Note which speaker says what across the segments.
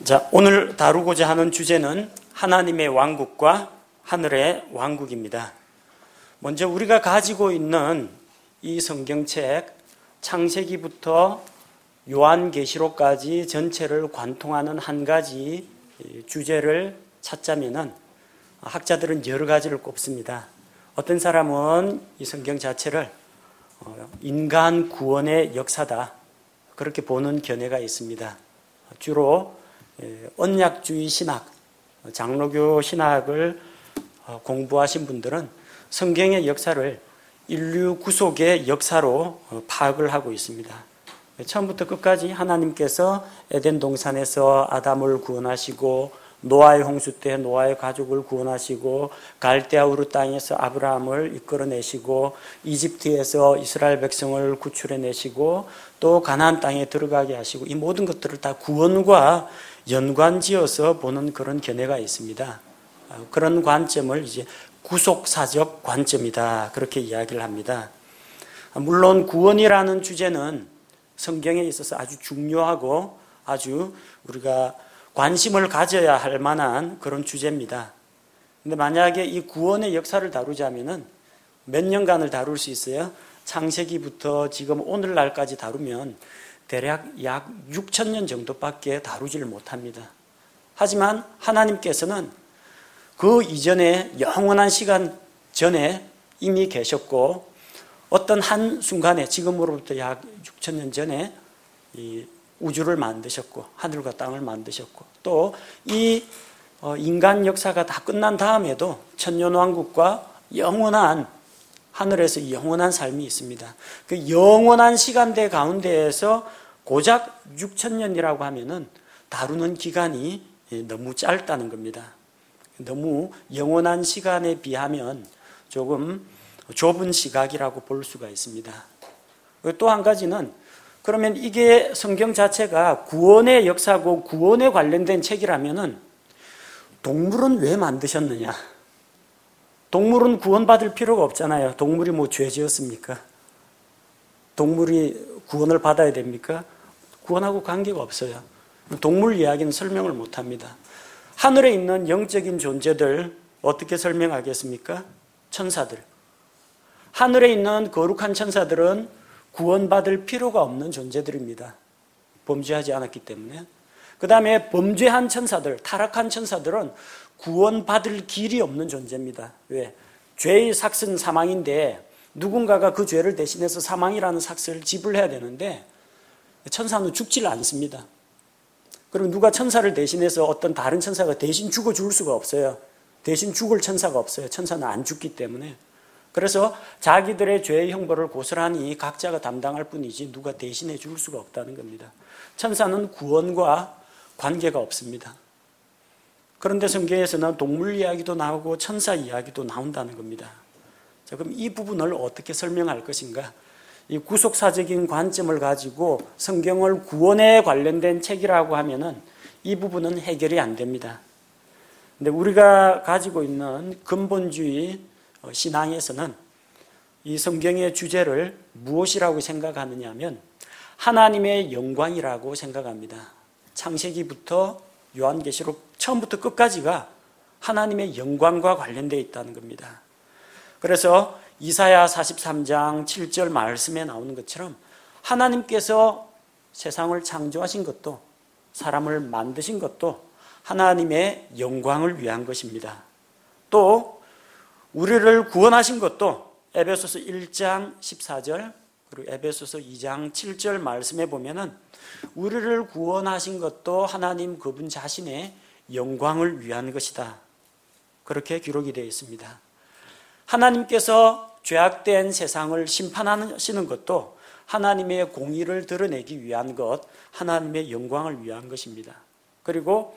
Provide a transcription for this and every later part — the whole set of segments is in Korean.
Speaker 1: 자, 오늘 다루고자 하는 주제는 하나님의 왕국과 하늘의 왕국입니다. 먼저 우리가 가지고 있는 이 성경책 창세기부터 요한계시록까지 전체를 관통하는 한 가지 주제를 찾자면은 학자들은 여러 가지를 꼽습니다. 어떤 사람은 이 성경 자체를 인간 구원의 역사다, 그렇게 보는 견해가 있습니다. 주로 언약주의 신학, 장로교 신학을 공부하신 분들은 성경의 역사를 인류 구속의 역사로 파악을 하고 있습니다. 처음부터 끝까지 하나님께서 에덴 동산에서 아담을 구원하시고, 노아의 홍수 때 노아의 가족을 구원하시고, 갈대아 우르 땅에서 아브라함을 이끌어내시고, 이집트에서 이스라엘 백성을 구출해내시고, 또 가나안 땅에 들어가게 하시고, 이 모든 것들을 다 구원과 연관지어서 보는 그런 견해가 있습니다. 그런 관점을 이제 구속사적 관점이다, 그렇게 이야기를 합니다. 물론 구원이라는 주제는 성경에 있어서 아주 중요하고 아주 우리가 관심을 가져야 할 만한 그런 주제입니다. 근데 만약에 이 구원의 역사를 다루자면은 몇 년간을 다룰 수 있어요? 창세기부터 지금 오늘날까지 다루면 대략 약 6,000년 정도밖에 다루지를 못합니다. 하지만 하나님께서는 그 이전에 영원한 시간 전에 이미 계셨고, 어떤 한 순간에 지금으로부터 약 6,000년 전에 이 우주를 만드셨고 하늘과 땅을 만드셨고, 또 이 인간 역사가 다 끝난 다음에도 천년왕국과 영원한 하늘에서 영원한 삶이 있습니다. 그 영원한 시간대 가운데에서 고작 6,000년이라고 하면은 다루는 기간이 너무 짧다는 겁니다. 너무 영원한 시간에 비하면 조금 좁은 시각이라고 볼 수가 있습니다. 또 한 가지는, 그러면 이게 성경 자체가 구원의 역사고 구원에 관련된 책이라면은 동물은 왜 만드셨느냐? 동물은 구원받을 필요가 없잖아요. 동물이 뭐 죄 지었습니까? 동물이 구원을 받아야 됩니까? 구원하고 관계가 없어요. 동물 이야기는 설명을 못합니다. 하늘에 있는 영적인 존재들 어떻게 설명하겠습니까? 천사들. 하늘에 있는 거룩한 천사들은 구원받을 필요가 없는 존재들입니다. 범죄하지 않았기 때문에. 그 다음에 범죄한 천사들, 타락한 천사들은 구원받을 길이 없는 존재입니다. 왜? 죄의 삭은 사망인데 누군가가 그 죄를 대신해서 사망이라는 삭을 지불해야 되는데 천사는 죽질 않습니다. 그리고 누가 천사를 대신해서 어떤 다른 천사가 대신 죽어줄 수가 없어요. 대신 죽을 천사가 없어요. 천사는 안 죽기 때문에. 그래서 자기들의 죄의 형벌을 고스란히 각자가 담당할 뿐이지 누가 대신해 줄 수가 없다는 겁니다. 천사는 구원과 관계가 없습니다. 그런데 성경에서는 동물 이야기도 나오고 천사 이야기도 나온다는 겁니다. 자, 그럼 이 부분을 어떻게 설명할 것인가? 이 구속사적인 관점을 가지고 성경을 구원에 관련된 책이라고 하면은 이 부분은 해결이 안 됩니다. 근데 우리가 가지고 있는 근본주의 신앙에서는 이 성경의 주제를 무엇이라고 생각하느냐 하면 하나님의 영광이라고 생각합니다. 창세기부터 요한계시록 처음부터 끝까지가 하나님의 영광과 관련되어 있다는 겁니다. 그래서 이사야 43장 7절 말씀에 나오는 것처럼 하나님께서 세상을 창조하신 것도, 사람을 만드신 것도 하나님의 영광을 위한 것입니다. 또 우리를 구원하신 것도 에베소서 1장 14절 그리고 에베소서 2장 7절 말씀에 보면은 우리를 구원하신 것도 하나님 그분 자신의 영광을 위한 것이다, 그렇게 기록이 되어 있습니다. 하나님께서 죄악된 세상을 심판하시는 것도 하나님의 공의를 드러내기 위한 것, 하나님의 영광을 위한 것입니다. 그리고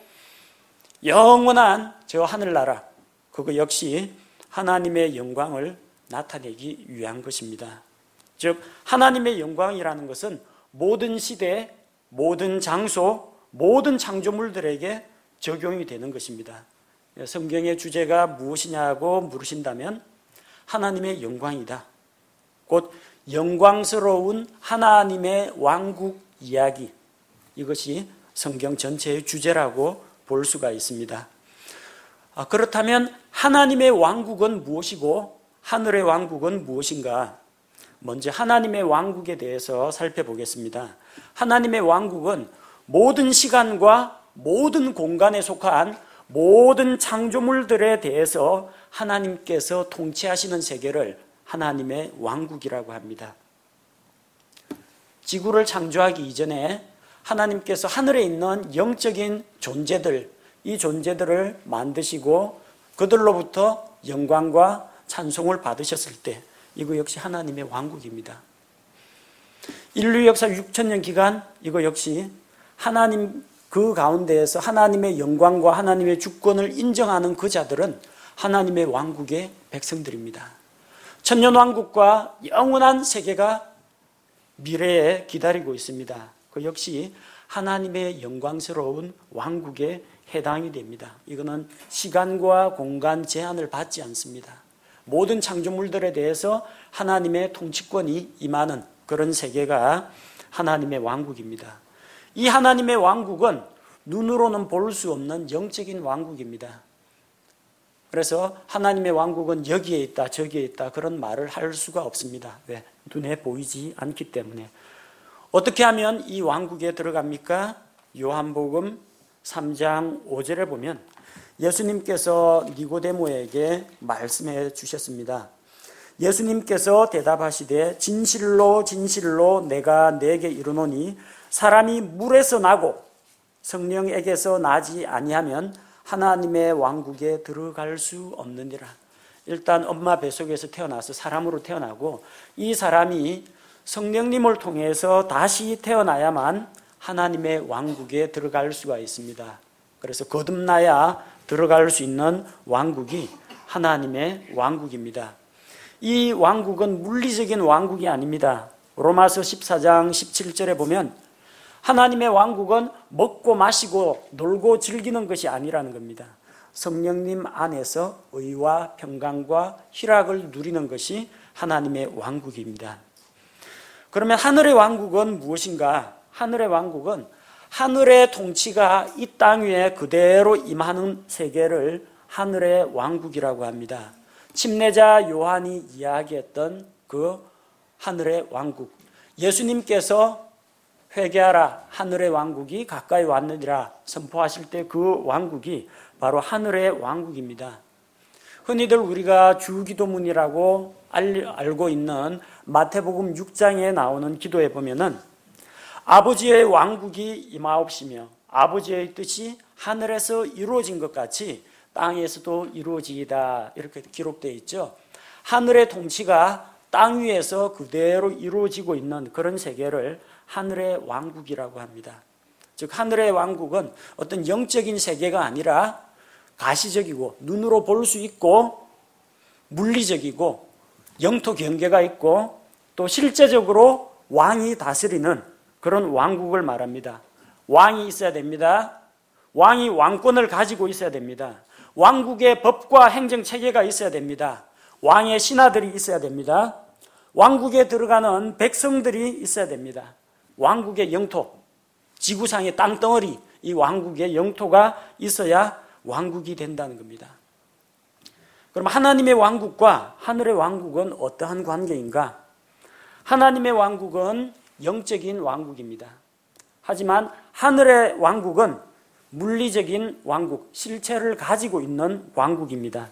Speaker 1: 영원한 저 하늘나라, 그거 역시 하나님의 영광을 나타내기 위한 것입니다. 즉 하나님의 영광이라는 것은 모든 시대, 모든 장소, 모든 창조물들에게 적용이 되는 것입니다. 성경의 주제가 무엇이냐고 물으신다면 하나님의 영광이다. 곧 영광스러운 하나님의 왕국 이야기, 이것이 성경 전체의 주제라고 볼 수가 있습니다. 그렇다면 하나님의 왕국은 무엇이고 하늘의 왕국은 무엇인가? 먼저 하나님의 왕국에 대해서 살펴보겠습니다. 하나님의 왕국은 모든 시간과 모든 공간에 속한 모든 창조물들에 대해서 하나님께서 통치하시는 세계를 하나님의 왕국이라고 합니다. 지구를 창조하기 이전에 하나님께서 하늘에 있는 영적인 존재들, 이 존재들을 만드시고 그들로부터 영광과 찬송을 받으셨을 때 이거 역시 하나님의 왕국입니다. 인류 역사 6천년 기간 이거 역시 하나님 그 가운데에서 하나님의 영광과 하나님의 주권을 인정하는 그 자들은 하나님의 왕국의 백성들입니다. 천년왕국과 영원한 세계가 미래에 기다리고 있습니다. 그 역시 하나님의 영광스러운 왕국에 해당이 됩니다. 이거는 시간과 공간 제한을 받지 않습니다. 모든 창조물들에 대해서 하나님의 통치권이 임하는 그런 세계가 하나님의 왕국입니다. 이 하나님의 왕국은 눈으로는 볼 수 없는 영적인 왕국입니다. 그래서 하나님의 왕국은 여기에 있다 저기에 있다 그런 말을 할 수가 없습니다. 왜? 눈에 보이지 않기 때문에. 어떻게 하면 이 왕국에 들어갑니까? 요한복음 3장 5절에 보면 예수님께서 니고데모에게 말씀해 주셨습니다. 예수님께서 대답하시되 진실로 진실로 내가 네게 이르노니 사람이 물에서 나고 성령에게서 나지 아니하면 하나님의 왕국에 들어갈 수 없느니라. 일단 엄마 뱃속에서 태어나서 사람으로 태어나고 이 사람이 성령님을 통해서 다시 태어나야만 하나님의 왕국에 들어갈 수가 있습니다. 그래서 거듭나야 들어갈 수 있는 왕국이 하나님의 왕국입니다. 이 왕국은 물리적인 왕국이 아닙니다. 로마서 14장 17절에 보면 하나님의 왕국은 먹고 마시고 놀고 즐기는 것이 아니라는 겁니다. 성령님 안에서 의와 평강과 희락을 누리는 것이 하나님의 왕국입니다. 그러면 하늘의 왕국은 무엇인가? 하늘의 왕국은 하늘의 통치가 이 땅 위에 그대로 임하는 세계를 하늘의 왕국이라고 합니다. 침례자 요한이 이야기했던 그 하늘의 왕국, 예수님께서 회개하라 하늘의 왕국이 가까이 왔느니라 선포하실 때 그 왕국이 바로 하늘의 왕국입니다. 흔히들 우리가 주기도문이라고 알고 있는 마태복음 6장에 나오는 기도에 보면은 아버지의 왕국이 임하옵시며 아버지의 뜻이 하늘에서 이루어진 것 같이 땅에서도 이루어지이다 이렇게 기록되어 있죠. 하늘의 통치가 땅 위에서 그대로 이루어지고 있는 그런 세계를 하늘의 왕국이라고 합니다. 즉 하늘의 왕국은 어떤 영적인 세계가 아니라 가시적이고 눈으로 볼 수 있고 물리적이고 영토 경계가 있고 또 실제적으로 왕이 다스리는 그런 왕국을 말합니다. 왕이 있어야 됩니다. 왕이 왕권을 가지고 있어야 됩니다. 왕국의 법과 행정체계가 있어야 됩니다. 왕의 신하들이 있어야 됩니다. 왕국에 들어가는 백성들이 있어야 됩니다. 왕국의 영토, 지구상의 땅덩어리, 이 왕국의 영토가 있어야 왕국이 된다는 겁니다. 그럼 하나님의 왕국과 하늘의 왕국은 어떠한 관계인가? 하나님의 왕국은 영적인 왕국입니다. 하지만 하늘의 왕국은 물리적인 왕국, 실체를 가지고 있는 왕국입니다.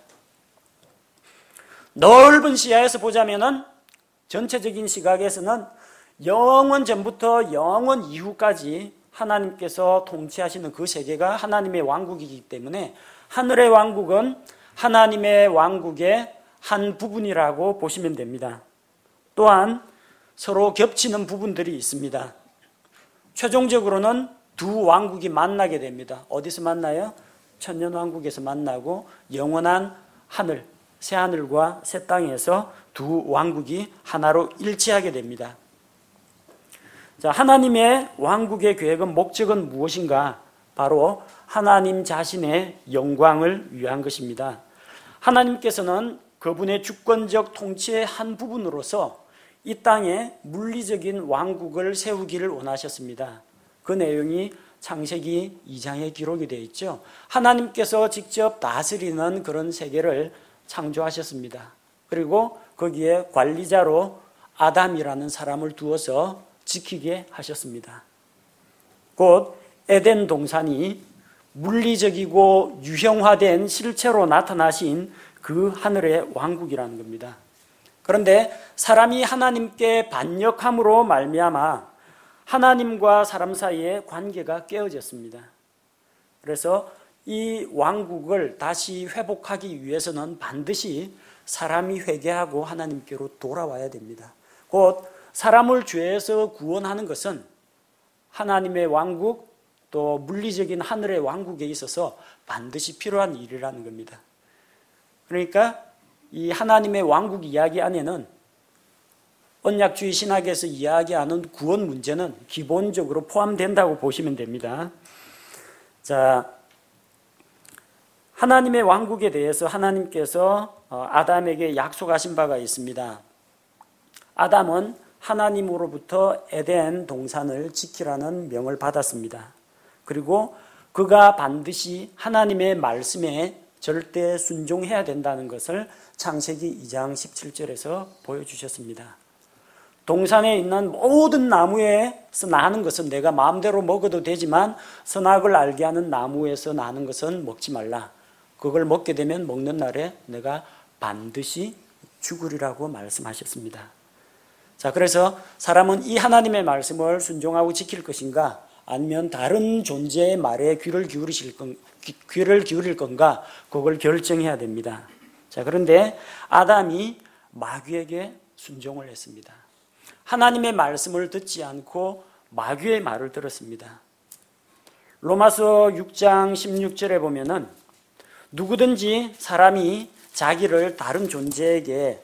Speaker 1: 넓은 시야에서 보자면은 전체적인 시각에서는 영원 전부터 영원 이후까지 하나님께서 통치하시는 그 세계가 하나님의 왕국이기 때문에 하늘의 왕국은 하나님의 왕국의 한 부분이라고 보시면 됩니다. 또한 서로 겹치는 부분들이 있습니다. 최종적으로는 두 왕국이 만나게 됩니다. 어디서 만나요? 천년왕국에서 만나고 영원한 하늘, 새하늘과 새 땅에서 두 왕국이 하나로 일치하게 됩니다. 자, 하나님의 왕국의 계획은 목적은 무엇인가? 바로 하나님 자신의 영광을 위한 것입니다. 하나님께서는 그분의 주권적 통치의 한 부분으로서 이 땅에 물리적인 왕국을 세우기를 원하셨습니다. 그 내용이 창세기 2장에 기록이 되어 있죠. 하나님께서 직접 다스리는 그런 세계를 창조하셨습니다. 그리고 거기에 관리자로 아담이라는 사람을 두어서 지키게 하셨습니다. 곧 에덴 동산이 물리적이고 유형화된 실체로 나타나신 그 하늘의 왕국이라는 겁니다. 그런데 사람이 하나님께 반역함으로 말미암아 하나님과 사람 사이의 관계가 깨어졌습니다. 그래서 이 왕국을 다시 회복하기 위해서는 반드시 사람이 회개하고 하나님께로 돌아와야 됩니다. 곧 사람을 죄에서 구원하는 것은 하나님의 왕국 또 물리적인 하늘의 왕국에 있어서 반드시 필요한 일이라는 겁니다. 그러니까 이 하나님의 왕국 이야기 안에는 언약주의 신학에서 이야기하는 구원 문제는 기본적으로 포함된다고 보시면 됩니다. 자, 하나님의 왕국에 대해서 하나님께서 아담에게 약속하신 바가 있습니다. 아담은 하나님으로부터 에덴 동산을 지키라는 명을 받았습니다. 그리고 그가 반드시 하나님의 말씀에 절대 순종해야 된다는 것을 창세기 2장 17절에서 보여주셨습니다. 동산에 있는 모든 나무에서 나는 것은 내가 마음대로 먹어도 되지만 선악을 알게 하는 나무에서 나는 것은 먹지 말라. 그걸 먹게 되면 먹는 날에 내가 반드시 죽으리라고 말씀하셨습니다. 자, 그래서 사람은 이 하나님의 말씀을 순종하고 지킬 것인가 아니면 다른 존재의 말에 귀를 기울일 건가 그걸 결정해야 됩니다. 자, 그런데 아담이 마귀에게 순종을 했습니다. 하나님의 말씀을 듣지 않고 마귀의 말을 들었습니다. 로마서 6장 16절에 보면은 누구든지 사람이 자기를 다른 존재에게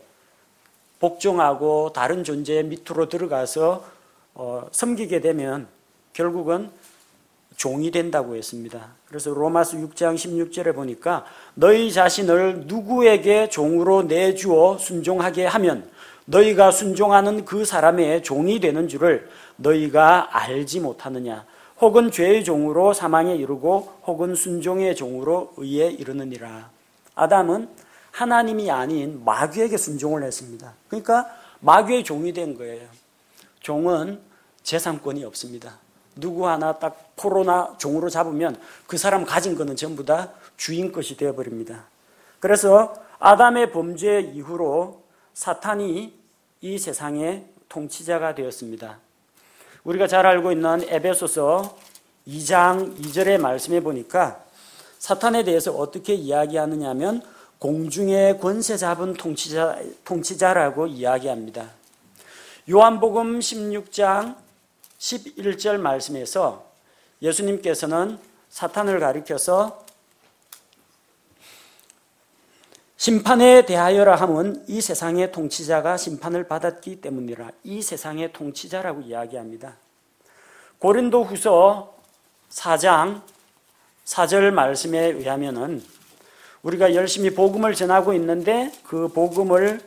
Speaker 1: 복종하고 다른 존재의 밑으로 들어가서 섬기게 되면 결국은 종이 된다고 했습니다. 그래서 로마서 6장 16절에 보니까 너희 자신을 누구에게 종으로 내주어 순종하게 하면 너희가 순종하는 그 사람의 종이 되는 줄을 너희가 알지 못하느냐. 혹은 죄의 종으로 사망에 이르고 혹은 순종의 종으로 의에 이르느니라. 아담은 하나님이 아닌 마귀에게 순종을 했습니다. 그러니까 마귀의 종이 된 거예요. 종은 재산권이 없습니다. 누구 하나 딱 포로나 종으로 잡으면 그 사람 가진 거는 전부 다 주인 것이 되어버립니다. 그래서 아담의 범죄 이후로 사탄이 이 세상의 통치자가 되었습니다. 우리가 잘 알고 있는 에베소서 2장 2절의 말씀에 보니까 사탄에 대해서 어떻게 이야기하느냐 하면 공중의 권세 잡은 통치자라고 이야기합니다. 요한복음 16장 11절 말씀에서 예수님께서는 사탄을 가리켜서 심판에 대하여라 함은 이 세상의 통치자가 심판을 받았기 때문이라. 이 세상의 통치자라고 이야기합니다. 고린도후서 4장 4절 말씀에 의하면은 우리가 열심히 복음을 전하고 있는데 그 복음의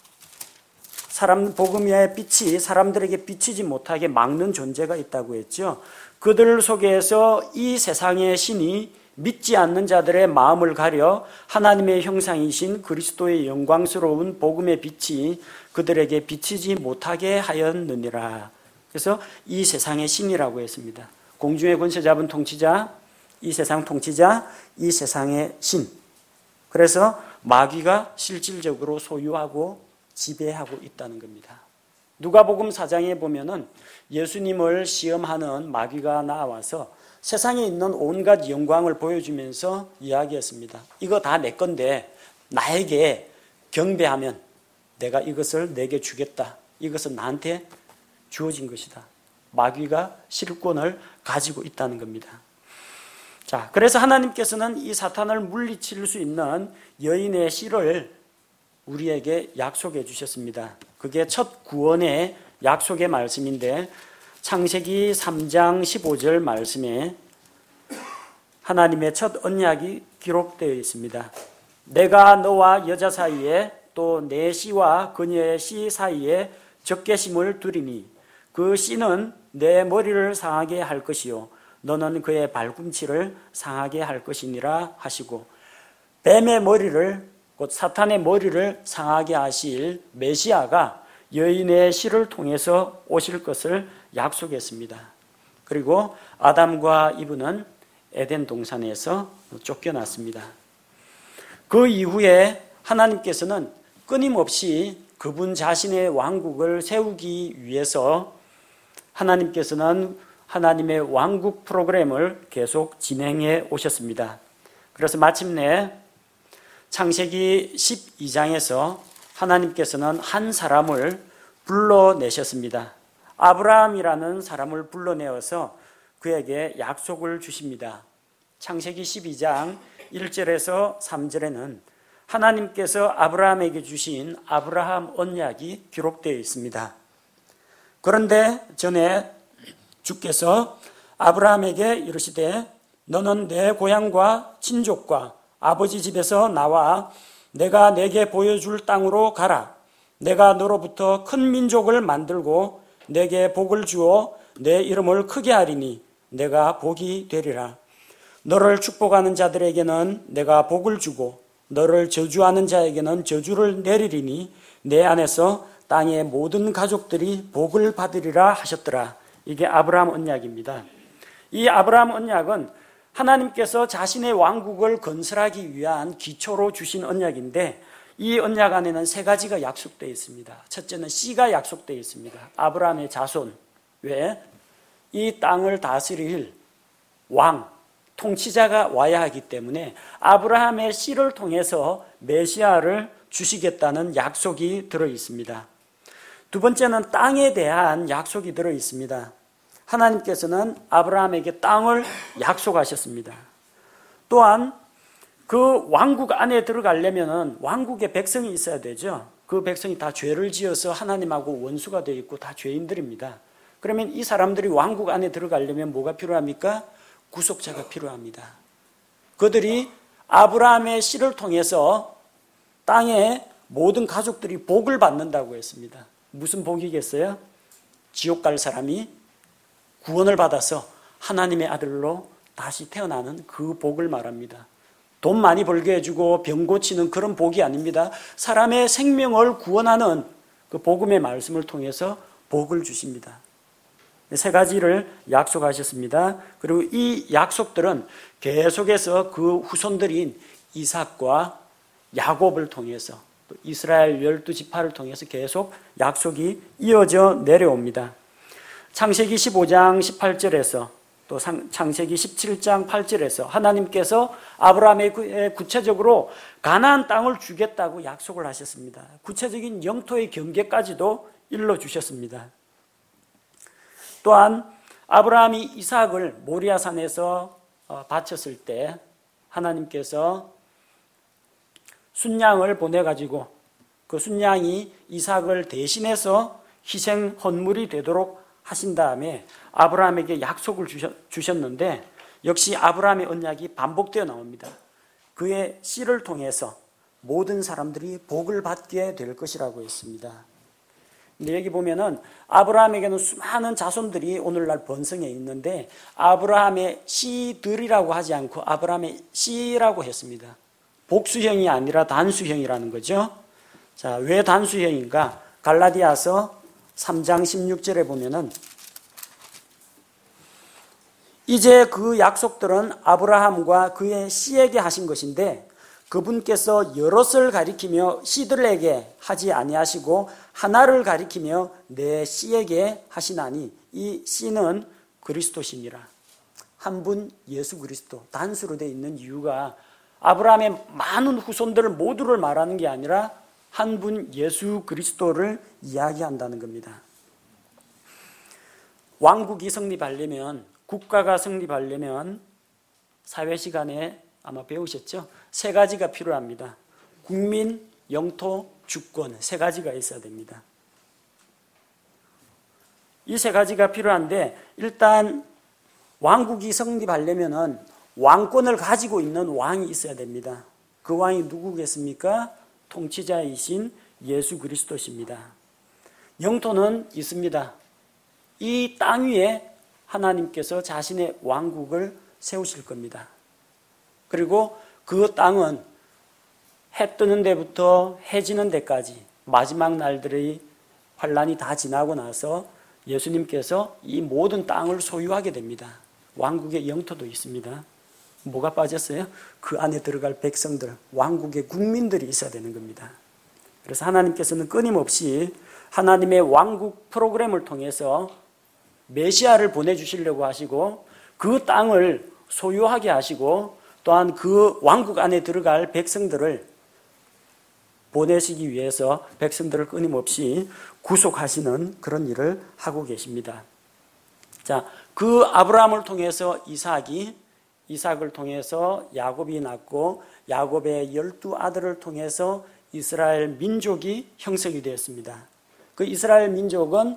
Speaker 1: 빛이 사람들에게 비치지 못하게 막는 존재가 있다고 했죠. 그들 속에서 이 세상의 신이 믿지 않는 자들의 마음을 가려 하나님의 형상이신 그리스도의 영광스러운 복음의 빛이 그들에게 비치지 못하게 하였느니라. 그래서 이 세상의 신이라고 했습니다. 공중의 권세 잡은 통치자, 이 세상 통치자, 이 세상의 신. 그래서 마귀가 실질적으로 소유하고 지배하고 있다는 겁니다. 누가복음 4장에 보면은 예수님을 시험하는 마귀가 나와서 세상에 있는 온갖 영광을 보여주면서 이야기했습니다. 이거 다 내 건데 나에게 경배하면 내가 이것을 내게 주겠다. 이것은 나한테 주어진 것이다. 마귀가 실권을 가지고 있다는 겁니다. 자, 그래서 하나님께서는 이 사탄을 물리칠 수 있는 여인의 씨를 우리에게 약속해 주셨습니다. 그게 첫 구원의 약속의 말씀인데 창세기 3장 15절 말씀에 하나님의 첫 언약이 기록되어 있습니다. 내가 너와 여자 사이에 또 내 씨와 그녀의 씨 사이에 적개심을 두리니 그 씨는 내 머리를 상하게 할 것이요 너는 그의 발꿈치를 상하게 할 것이니라 하시고, 뱀의 머리를, 곧 사탄의 머리를 상하게 하실 메시아가 여인의 씨를 통해서 오실 것을 약속했습니다. 그리고 아담과 이브는 에덴 동산에서 쫓겨났습니다. 그 이후에 하나님께서는 끊임없이 그분 자신의 왕국을 세우기 위해서 하나님께서는 하나님의 왕국 프로그램을 계속 진행해 오셨습니다. 그래서 마침내 창세기 12장에서 하나님께서는 한 사람을 불러내셨습니다. 아브라함이라는 사람을 불러내어서 그에게 약속을 주십니다. 창세기 12장 1절에서 3절에는 하나님께서 아브라함에게 주신 아브라함 언약이 기록되어 있습니다. 그런데 전에 주께서 아브라함에게 이르시되 너는 내 고향과 친족과 아버지 집에서 나와 내가 내게 보여줄 땅으로 가라. 내가 너로부터 큰 민족을 만들고 내게 복을 주어 내 이름을 크게 하리니 내가 복이 되리라. 너를 축복하는 자들에게는 내가 복을 주고 너를 저주하는 자에게는 저주를 내리리니 내 안에서 땅의 모든 가족들이 복을 받으리라 하셨더라. 이게 아브라함 언약입니다. 이 아브라함 언약은 하나님께서 자신의 왕국을 건설하기 위한 기초로 주신 언약인데 이 언약 안에는 세 가지가 약속되어 있습니다. 첫째는 씨가 약속되어 있습니다. 아브라함의 자손, 왜? 이 땅을 다스릴 왕, 통치자가 와야 하기 때문에 아브라함의 씨를 통해서 메시아를 주시겠다는 약속이 들어 있습니다. 두 번째는 땅에 대한 약속이 들어 있습니다. 하나님께서는 아브라함에게 땅을 약속하셨습니다. 또한 그 왕국 안에 들어가려면 왕국의 백성이 있어야 되죠. 그 백성이 다 죄를 지어서 하나님하고 원수가 되어 있고 다 죄인들입니다. 그러면 이 사람들이 왕국 안에 들어가려면 뭐가 필요합니까? 구속자가 필요합니다. 그들이 아브라함의 씨를 통해서 땅의 모든 가족들이 복을 받는다고 했습니다. 무슨 복이겠어요? 지옥 갈 사람이 구원을 받아서 하나님의 아들로 다시 태어나는 그 복을 말합니다. 돈 많이 벌게 해주고 병 고치는 그런 복이 아닙니다. 사람의 생명을 구원하는 그 복음의 말씀을 통해서 복을 주십니다. 세 가지를 약속하셨습니다. 그리고 이 약속들은 계속해서 그 후손들인 이삭과 야곱을 통해서 또 이스라엘 12지파를 통해서 계속 약속이 이어져 내려옵니다. 창세기 15장 18절에서 또 창세기 17장 8절에서 하나님께서 아브라함에게 구체적으로 가나안 땅을 주겠다고 약속을 하셨습니다. 구체적인 영토의 경계까지도 일러주셨습니다. 또한 아브라함이 이삭을 모리아산에서 바쳤을 때 하나님께서 순양을 보내가지고 그 순양이 이삭을 대신해서 희생 헌물이 되도록 하신 다음에 아브라함에게 약속을 주셨는데 역시 아브라함의 언약이 반복되어 나옵니다. 그의 씨를 통해서 모든 사람들이 복을 받게 될 것이라고 했습니다. 근데 여기 보면은 아브라함에게는 수많은 자손들이 오늘날 번성해 있는데 아브라함의 씨들이라고 하지 않고 아브라함의 씨라고 했습니다. 복수형이 아니라 단수형이라는 거죠. 자, 왜 단수형인가? 갈라디아서 3장 16절에 보면은 이제 그 약속들은 아브라함과 그의 씨에게 하신 것인데 그분께서 여럿을 가리키며 씨들에게 하지 아니하시고 하나를 가리키며 내 씨에게 하시나니 이 씨는 그리스도시니라. 한 분 예수 그리스도, 단수로 되어 있는 이유가 아브라함의 많은 후손들 모두를 말하는 게 아니라 한 분 예수 그리스도를 이야기한다는 겁니다. 왕국이 성립하려면, 국가가 성립하려면 사회 시간에 아마 배우셨죠? 세 가지가 필요합니다. 국민, 영토, 주권, 세 가지가 있어야 됩니다. 이 세 가지가 필요한데 일단 왕국이 성립하려면 왕권을 가지고 있는 왕이 있어야 됩니다. 그 왕이 누구겠습니까? 통치자이신 예수 그리스도십니다. 영토는 있습니다. 이 땅 위에 하나님께서 자신의 왕국을 세우실 겁니다. 그리고 그 땅은 해 뜨는 데부터 해 지는 데까지 마지막 날들의 환란이 다 지나고 나서 예수님께서 이 모든 땅을 소유하게 됩니다. 왕국의 영토도 있습니다. 뭐가 빠졌어요? 그 안에 들어갈 백성들, 왕국의 국민들이 있어야 되는 겁니다. 그래서 하나님께서는 끊임없이 하나님의 왕국 프로그램을 통해서 메시아를 보내주시려고 하시고 그 땅을 소유하게 하시고 또한 그 왕국 안에 들어갈 백성들을 보내시기 위해서 백성들을 끊임없이 구속하시는 그런 일을 하고 계십니다. 자, 그 아브라함을 통해서 이삭을 통해서 야곱이 낳고 야곱의 12아들을 통해서 이스라엘 민족이 형성이 되었습니다. 그 이스라엘 민족은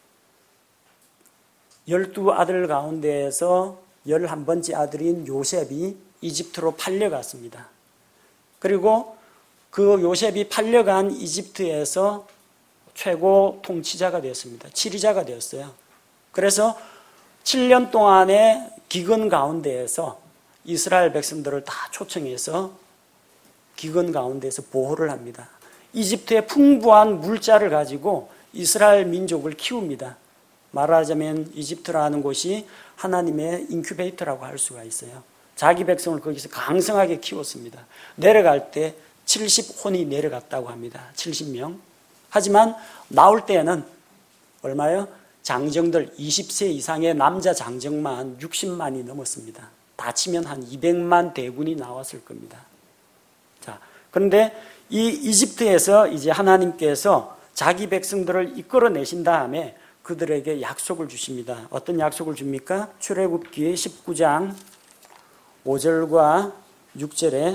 Speaker 1: 12아들 가운데에서 11번째 아들인 요셉이 이집트로 팔려갔습니다. 그리고 그 요셉이 팔려간 이집트에서 최고 통치자가 되었습니다. 지리자가 되었어요. 그래서 7년 동안의 기근 가운데에서 이스라엘 백성들을 다 초청해서 기근 가운데에서 보호를 합니다. 이집트의 풍부한 물자를 가지고 이스라엘 민족을 키웁니다. 말하자면 이집트라는 곳이 하나님의 인큐베이터라고 할 수가 있어요. 자기 백성을 거기서 강성하게 키웠습니다. 내려갈 때 70혼이 내려갔다고 합니다. 70명. 하지만 나올 때는 얼마요? 장정들 20세 이상의 남자 장정만 60만이 넘었습니다. 다 치면 한 200만 대군이 나왔을 겁니다. 자, 그런데 이 이집트에서 이제 하나님께서 자기 백성들을 이끌어내신 다음에 그들에게 약속을 주십니다. 어떤 약속을 줍니까? 출애굽기 19장 5절과 6절에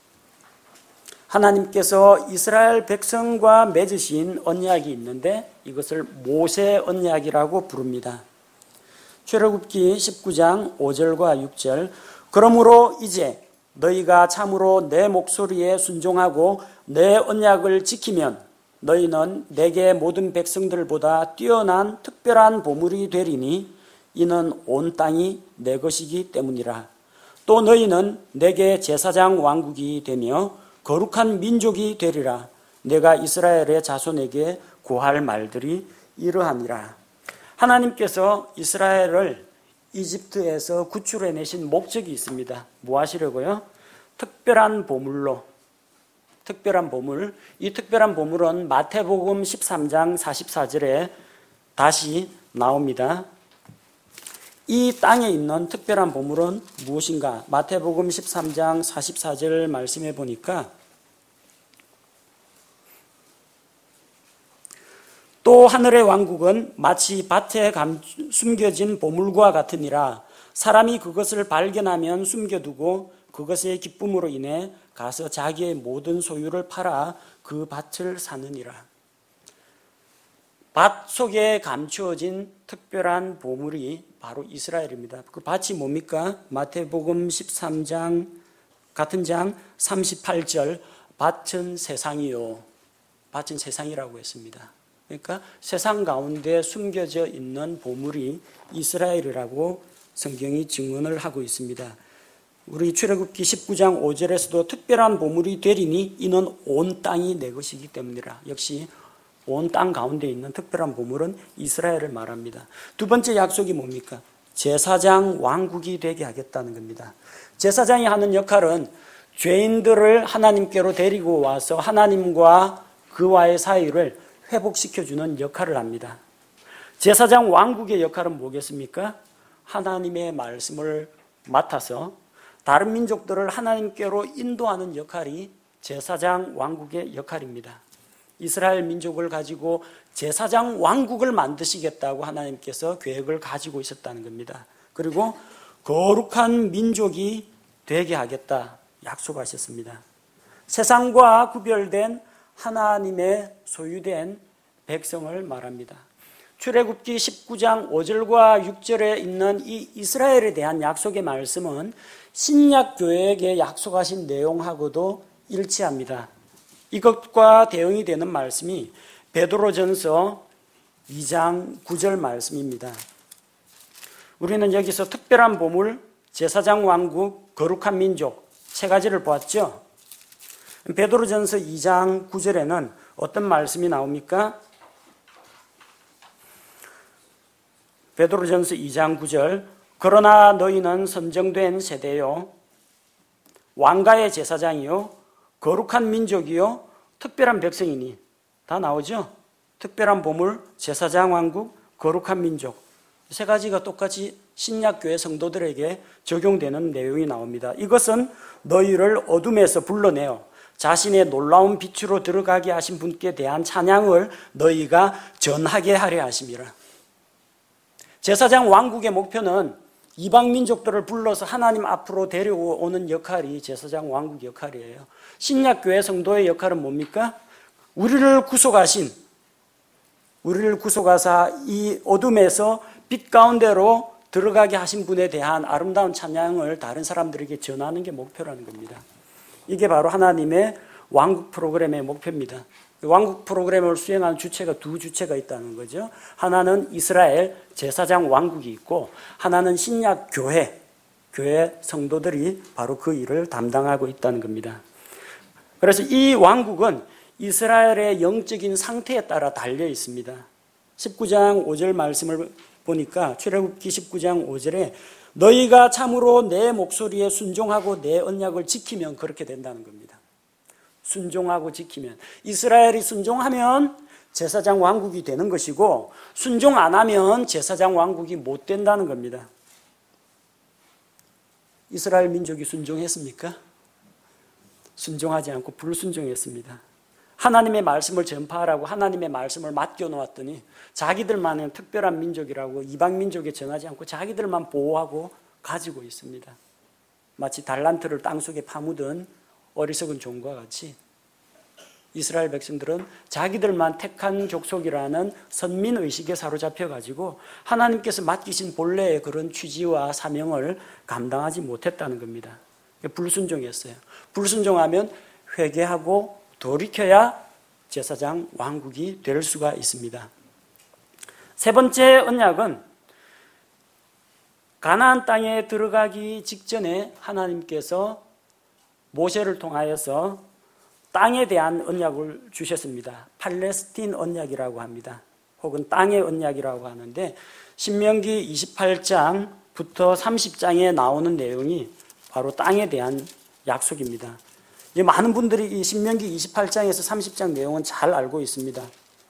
Speaker 1: 하나님께서 이스라엘 백성과 맺으신 언약이 있는데 이것을 모세 언약이라고 부릅니다. 출애굽기 19장 5절과 6절 그러므로 이제 너희가 참으로 내 목소리에 순종하고 내 언약을 지키면 너희는 내게 모든 백성들보다 뛰어난 특별한 보물이 되리니 이는 온 땅이 내 것이기 때문이라. 또 너희는 내게 제사장 왕국이 되며 거룩한 민족이 되리라. 내가 이스라엘의 자손에게 고할 말들이 이러하니라. 하나님께서 이스라엘을 이집트에서 구출해내신 목적이 있습니다. 뭐 하시려고요? 특별한 보물로. 특별한 보물. 이 특별한 보물은 마태복음 13장 44절에 다시 나옵니다. 이 땅에 있는 특별한 보물은 무엇인가? 마태복음 13장 44절 말씀해 보니까 또 하늘의 왕국은 마치 밭에 숨겨진 보물과 같으니라. 사람이 그것을 발견하면 숨겨두고 그것의 기쁨으로 인해 가서 자기의 모든 소유를 팔아 그 밭을 사느니라. 밭 속에 감추어진 특별한 보물이 바로 이스라엘입니다. 그 밭이 뭡니까? 마태복음 13장 같은 장 38절 밭은 세상이요. 밭은 세상이라고 했습니다. 그러니까 세상 가운데 숨겨져 있는 보물이 이스라엘이라고 성경이 증언을 하고 있습니다. 우리 출애굽기 19장 5절에서도 특별한 보물이 되리니 이는 온 땅이 내 것이기 때문이라. 역시 온 땅 가운데 있는 특별한 보물은 이스라엘을 말합니다. 두 번째 약속이 뭡니까? 제사장 왕국이 되게 하겠다는 겁니다. 제사장이 하는 역할은 죄인들을 하나님께로 데리고 와서 하나님과 그와의 사이를 회복시켜주는 역할을 합니다. 제사장 왕국의 역할은 뭐겠습니까? 하나님의 말씀을 맡아서 다른 민족들을 하나님께로 인도하는 역할이 제사장 왕국의 역할입니다. 이스라엘 민족을 가지고 제사장 왕국을 만드시겠다고 하나님께서 계획을 가지고 있었다는 겁니다. 그리고 거룩한 민족이 되게 하겠다 약속하셨습니다. 세상과 구별된 하나님의 소유된 백성을 말합니다. 출애굽기 19장 5절과 6절에 있는 이 이스라엘에 대한 약속의 말씀은 신약 교회에게 약속하신 내용하고도 일치합니다. 이것과 대응이 되는 말씀이 베드로전서 2장 9절 말씀입니다. 우리는 여기서 특별한 보물, 제사장 왕국, 거룩한 민족 세 가지를 보았죠. 베드로전서 2장 9절에는 어떤 말씀이 나옵니까? 베드로전서 2장 9절, 그러나 너희는 선정된 세대요, 왕가의 제사장이요, 거룩한 민족이요, 특별한 백성이니. 다 나오죠? 특별한 보물, 제사장 왕국, 거룩한 민족. 세 가지가 똑같이 신약교회 성도들에게 적용되는 내용이 나옵니다. 이것은 너희를 어둠에서 불러내어 자신의 놀라운 빛으로 들어가게 하신 분께 대한 찬양을 너희가 전하게 하려 하심이라. 제사장 왕국의 목표는 이방 민족들을 불러서 하나님 앞으로 데려오는 역할이 제사장 왕국 역할이에요. 신약교회 성도의 역할은 뭡니까? 우리를 구속하사 이 어둠에서 빛 가운데로 들어가게 하신 분에 대한 아름다운 찬양을 다른 사람들에게 전하는 게 목표라는 겁니다. 이게 바로 하나님의 왕국 프로그램의 목표입니다. 왕국 프로그램을 수행하는 주체가 두 주체가 있다는 거죠. 하나는 이스라엘 제사장 왕국이 있고, 하나는 신약 교회 성도들이 바로 그 일을 담당하고 있다는 겁니다. 그래서 이 왕국은 이스라엘의 영적인 상태에 따라 달려 있습니다. 19장 5절 말씀을 보니까 출애굽기 19장 5절에 너희가 참으로 내 목소리에 순종하고 내 언약을 지키면 그렇게 된다는 겁니다. 순종하고 지키면, 이스라엘이 순종하면 제사장 왕국이 되는 것이고, 순종 안 하면 제사장 왕국이 못 된다는 겁니다. 이스라엘 민족이 순종했습니까? 순종하지 않고 불순종했습니다. 하나님의 말씀을 전파하라고 하나님의 말씀을 맡겨놓았더니 자기들만의 특별한 민족이라고 이방 민족에 전하지 않고 자기들만 보호하고 가지고 있습니다. 마치 달란트를 땅속에 파묻은 어리석은 종과 같이 이스라엘 백성들은 자기들만 택한 족속이라는 선민의식에 사로잡혀가지고 하나님께서 맡기신 본래의 그런 취지와 사명을 감당하지 못했다는 겁니다. 불순종했어요. 불순종하면 회개하고 돌이켜야 제사장 왕국이 될 수가 있습니다. 세 번째 언약은 가나안 땅에 들어가기 직전에 하나님께서 모세를 통하여서 땅에 대한 언약을 주셨습니다. 팔레스틴 언약이라고 합니다. 혹은 땅의 언약이라고 하는데, 신명기 28장부터 30장에 나오는 내용이 바로 땅에 대한 약속입니다. 많은 분들이 이 신명기 28장에서 30장 내용은 잘 알고 있습니다.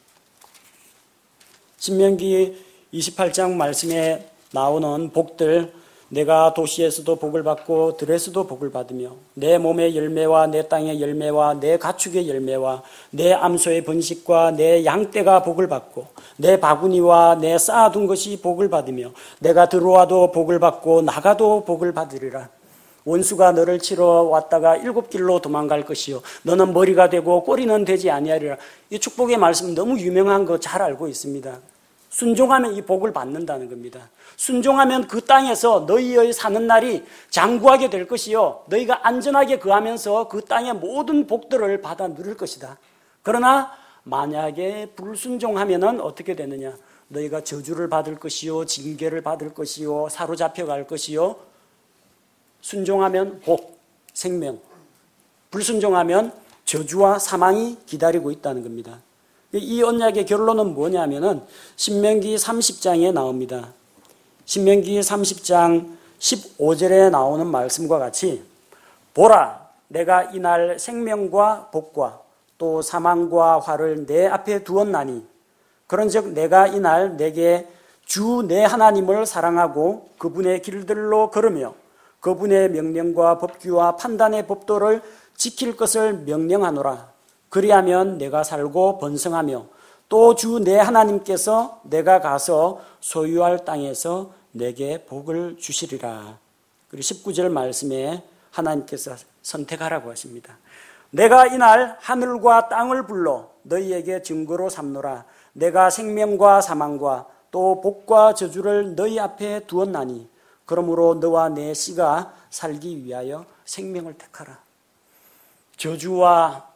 Speaker 1: 신명기 28장 말씀에 나오는 복들, 내가 도시에서도 복을 받고 들에서도 복을 받으며 내 몸의 열매와 내 땅의 열매와 내 가축의 열매와 내 암소의 번식과 내 양떼가 복을 받고 내 바구니와 내 쌓아둔 것이 복을 받으며 내가 들어와도 복을 받고 나가도 복을 받으리라. 원수가 너를 치러 왔다가 7길로 도망갈 것이요 너는 머리가 되고 꼬리는 되지 아니하리라. 이 축복의 말씀은 너무 유명한 거 잘 알고 있습니다. 순종하면 이 복을 받는다는 겁니다. 순종하면 그 땅에서 너희의 사는 날이 장구하게 될 것이요 너희가 안전하게 거하면서 그 땅의 모든 복들을 받아 누릴 것이다. 그러나 만약에 불순종하면 어떻게 되느냐? 너희가 저주를 받을 것이요 징계를 받을 것이요 사로잡혀 갈 것이요, 순종하면 복, 생명, 불순종하면 저주와 사망이 기다리고 있다는 겁니다. 이 언약의 결론은 뭐냐면은 신명기 30장에 나옵니다. 신명기 30장 15절에 나오는 말씀과 같이 보라, 내가 이날 생명과 복과 또 사망과 화를 내 앞에 두었나니 그런즉 내가 이날 내게 주 내 하나님을 사랑하고 그분의 길들로 걸으며 그분의 명령과 법규와 판단의 법도를 지킬 것을 명령하노라. 그리하면 내가 살고 번성하며 또 주 내 하나님께서 내가 가서 소유할 땅에서 내게 복을 주시리라. 그리고 19절 말씀에 하나님께서 선택하라고 하십니다. 내가 이날 하늘과 땅을 불러 너희에게 증거로 삼노라. 내가 생명과 사망과 또 복과 저주를 너희 앞에 두었나니 그러므로 너와 내 씨가 살기 위하여 생명을 택하라. 저주와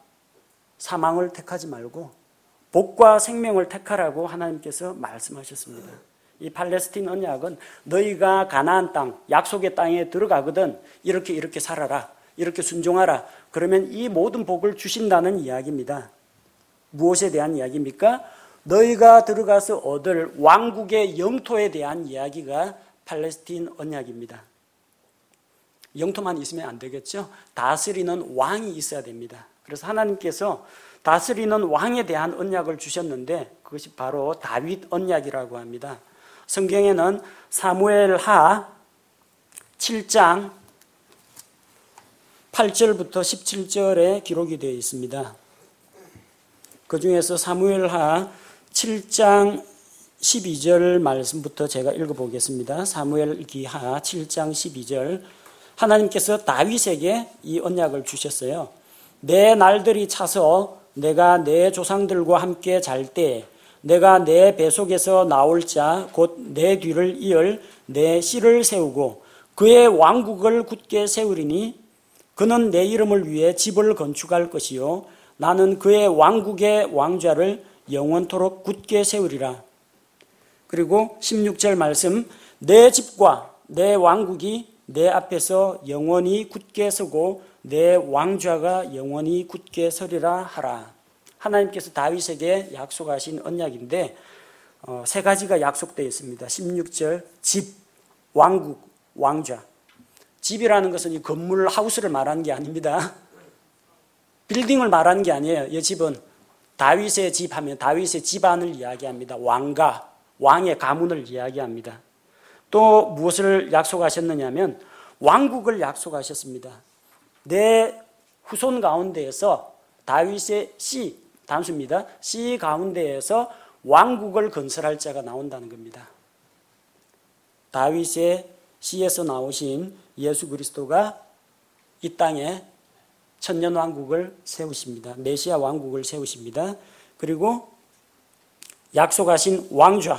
Speaker 1: 사망을 택하지 말고 복과 생명을 택하라고 하나님께서 말씀하셨습니다. 이 팔레스틴 언약은 너희가 가나안 땅, 약속의 땅에 들어가거든 이렇게 살아라, 이렇게 순종하라. 그러면 이 모든 복을 주신다는 이야기입니다. 무엇에 대한 이야기입니까? 너희가 들어가서 얻을 왕국의 영토에 대한 이야기가 팔레스틴 언약입니다. 영토만 있으면 안 되겠죠? 다스리는 왕이 있어야 됩니다. 그래서 하나님께서 다스리는 왕에 대한 언약을 주셨는데 그것이 바로 다윗 언약이라고 합니다. 성경에는 사무엘하 7장 8절부터 17절에 기록이 되어 있습니다. 그 중에서 사무엘하 7장 12절 말씀부터 제가 읽어보겠습니다. 사무엘기하 7장 12절. 하나님께서 다윗에게 이 언약을 주셨어요. 내 날들이 차서 내가 내 조상들과 함께 잘 때 내가 내 뱃속에서 나올 자 곧 내 뒤를 이을 내 씨를 세우고 그의 왕국을 굳게 세우리니 그는 내 이름을 위해 집을 건축할 것이요 나는 그의 왕국의 왕좌를 영원토록 굳게 세우리라. 그리고 16절 말씀, 내 집과 내 왕국이 내 앞에서 영원히 굳게 서고 내 왕좌가 영원히 굳게 서리라 하라. 하나님께서 다윗에게 약속하신 언약인데 세 가지가 약속되어 있습니다. 16절 집, 왕국, 왕좌. 집이라는 것은 이 건물 하우스를 말하는 게 아닙니다. 빌딩을 말하는 게 아니에요. 이 집은 다윗의 집 하면 다윗의 집안을 이야기합니다. 왕가, 왕의 가문을 이야기합니다. 또 무엇을 약속하셨느냐면 왕국을 약속하셨습니다. 내 후손 가운데에서 다윗의 씨, 단수입니다. 씨 가운데에서 왕국을 건설할 자가 나온다는 겁니다. 다윗의 씨에서 나오신 예수 그리스도가 이 땅에 천년 왕국을 세우십니다. 메시아 왕국을 세우십니다. 그리고 약속하신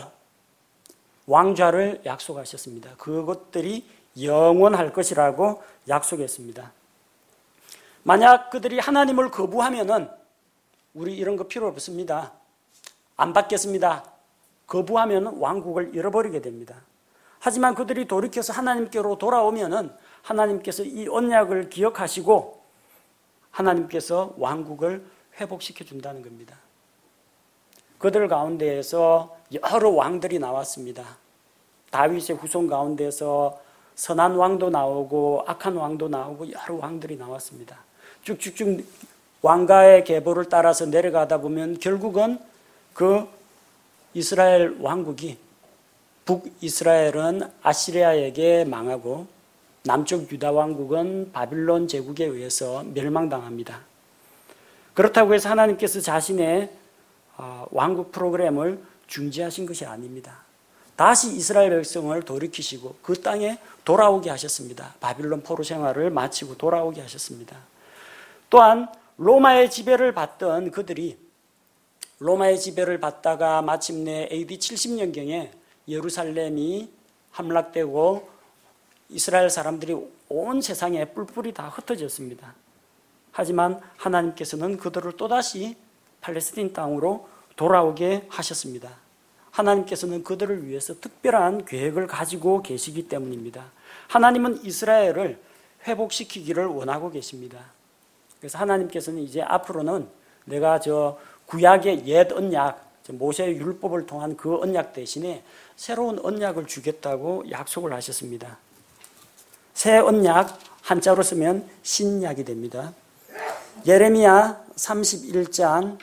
Speaker 1: 왕좌를 약속하셨습니다. 그것들이 영원할 것이라고 약속했습니다. 만약 그들이 하나님을 거부하면은 우리 이런 거 필요 없습니다. 안 받겠습니다. 거부하면 왕국을 잃어버리게 됩니다. 하지만 그들이 돌이켜서 하나님께로 돌아오면은 하나님께서 이 언약을 기억하시고 하나님께서 왕국을 회복시켜 준다는 겁니다. 그들 가운데에서 여러 왕들이 나왔습니다. 다윗의 후손 가운데서 선한 왕도 나오고 악한 왕도 나오고 여러 왕들이 나왔습니다. 쭉쭉쭉 왕가의 계보를 따라서 내려가다 보면 결국은 그 이스라엘 왕국이 북이스라엘은 아시리아에게 망하고 남쪽 유다 왕국은 바빌론 제국에 의해서 멸망당합니다. 그렇다고 해서 하나님께서 자신의 왕국 프로그램을 중지하신 것이 아닙니다. 다시 이스라엘 백성을 돌이키시고 그 땅에 돌아오게 하셨습니다. 바빌론 포로 생활을 마치고 돌아오게 하셨습니다. 또한 로마의 지배를 받던 그들이 로마의 지배를 받다가 마침내 AD 70년경에 예루살렘이 함락되고 이스라엘 사람들이 온 세상에 뿔뿔이 다 흩어졌습니다. 하지만 하나님께서는 그들을 또다시 팔레스틴 땅으로 돌아오게 하셨습니다. 하나님께서는 그들을 위해서 특별한 계획을 가지고 계시기 때문입니다. 하나님은 이스라엘을 회복시키기를 원하고 계십니다. 그래서 하나님께서는 이제 앞으로는 내가 저 구약의 옛 언약, 모세의 율법을 통한 그 언약 대신에 새로운 언약을 주겠다고 약속을 하셨습니다. 새 언약 한자로 쓰면 신약이 됩니다. 예레미야 31장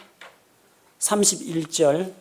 Speaker 1: 31절부터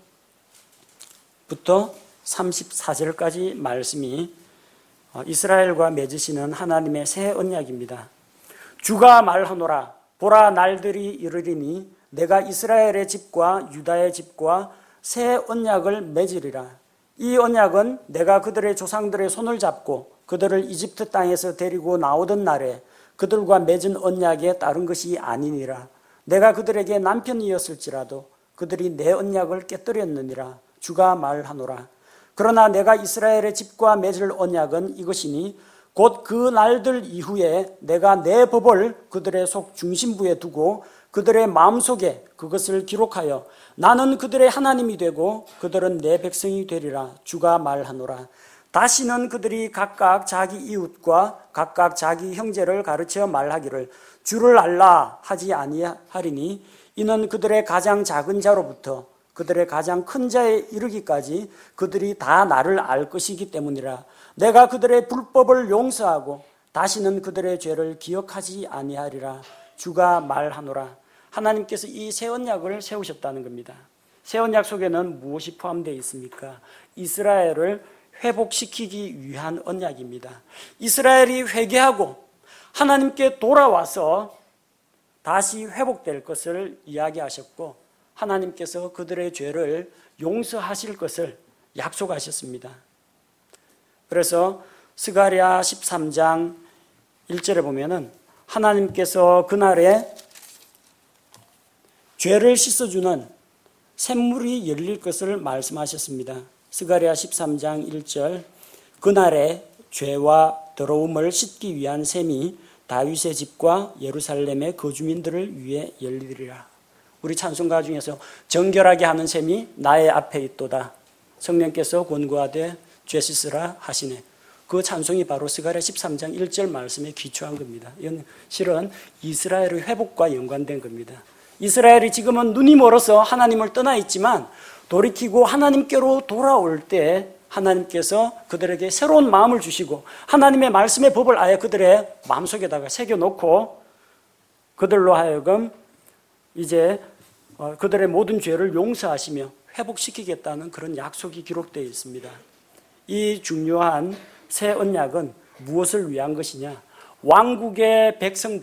Speaker 1: 34절까지 말씀이 이스라엘과 맺으시는 하나님의 새 언약입니다. 주가 말하노라 보라 날들이 이르리니 내가 이스라엘의 집과 유다의 집과 새 언약을 맺으리라. 이 언약은 내가 그들의 조상들의 손을 잡고 그들을 이집트 땅에서 데리고 나오던 날에 그들과 맺은 언약에 따른 것이 아니니라. 내가 그들에게 남편이었을지라도 그들이 내 언약을 깨뜨렸느니라. 주가 말하노라. 그러나 내가 이스라엘의 집과 맺을 언약은 이것이니 곧 그 날들 이후에 내가 내 법을 그들의 속 중심부에 두고 그들의 마음속에 그것을 기록하여 나는 그들의 하나님이 되고 그들은 내 백성이 되리라 주가 말하노라. 다시는 그들이 각각 자기 이웃과 각각 자기 형제를 가르쳐 말하기를 주를 알라 하지 아니하리니 이는 그들의 가장 작은 자로부터 그들의 가장 큰 자에 이르기까지 그들이 다 나를 알 것이기 때문이라. 내가 그들의 불법을 용서하고 다시는 그들의 죄를 기억하지 아니하리라 주가 말하노라. 하나님께서 이 새 언약을 세우셨다는 겁니다. 새 언약 속에는 무엇이 포함되어 있습니까? 이스라엘을 회복시키기 위한 언약입니다. 이스라엘이 회개하고 하나님께 돌아와서 다시 회복될 것을 이야기하셨고 하나님께서 그들의 죄를 용서하실 것을 약속하셨습니다. 그래서 스가랴 13장 1절에 보면은 하나님께서 그날에 죄를 씻어주는 샘물이 열릴 것을 말씀하셨습니다. 스가랴 13장 1절 그날에 죄와 더러움을 씻기 위한 샘이 다윗의 집과 예루살렘의 거주민들을 위해 열리리라. 우리 찬송가 중에서 정결하게 하는 샘이 나의 앞에 있도다. 성령께서 권고하되 죄 씻으라 하시네. 그 찬송이 바로 스가랴 13장 1절 말씀에 기초한 겁니다. 이건 실은 이스라엘의 회복과 연관된 겁니다. 이스라엘이 지금은 눈이 멀어서 하나님을 떠나 있지만 돌이키고 하나님께로 돌아올 때 하나님께서 그들에게 새로운 마음을 주시고 하나님의 말씀의 법을 아예 그들의 마음속에다가 새겨놓고 그들로 하여금 이제 그들의 모든 죄를 용서하시며 회복시키겠다는 그런 약속이 기록되어 있습니다. 이 중요한 새 언약은 무엇을 위한 것이냐? 왕국의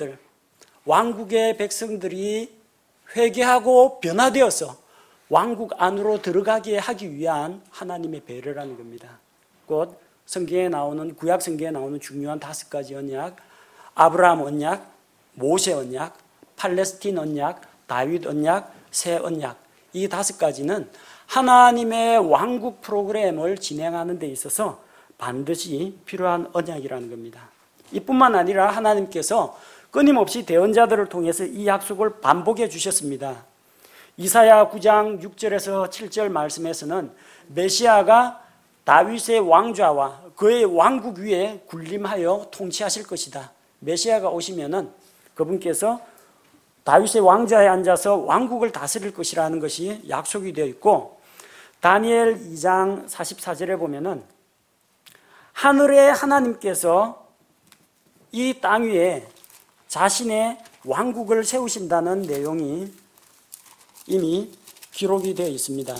Speaker 1: 백성들이 회개하고 변화되어서 왕국 안으로 들어가게 하기 위한 하나님의 배려라는 겁니다. 곧 성경에 나오는 구약 성경에 나오는 중요한 5가지 언약, 아브라함 언약, 모세 언약, 팔레스틴 언약, 다윗 언약, 새 언약, 이 5가지는 하나님의 왕국 프로그램을 진행하는 데 있어서 반드시 필요한 언약이라는 겁니다. 이뿐만 아니라 하나님께서 끊임없이 대언자들을 통해서 이 약속을 반복해 주셨습니다. 이사야 9장 6절에서 7절 말씀에서는 메시아가 다윗의 왕좌와 그의 왕국 위에 군림하여 통치하실 것이다. 메시아가 오시면은 그분께서 다윗의 왕좌에 앉아서 왕국을 다스릴 것이라는 것이 약속이 되어 있고, 다니엘 2장 44절에 보면은 하늘의 하나님께서 이 땅 위에 자신의 왕국을 세우신다는 내용이 이미 기록이 되어 있습니다.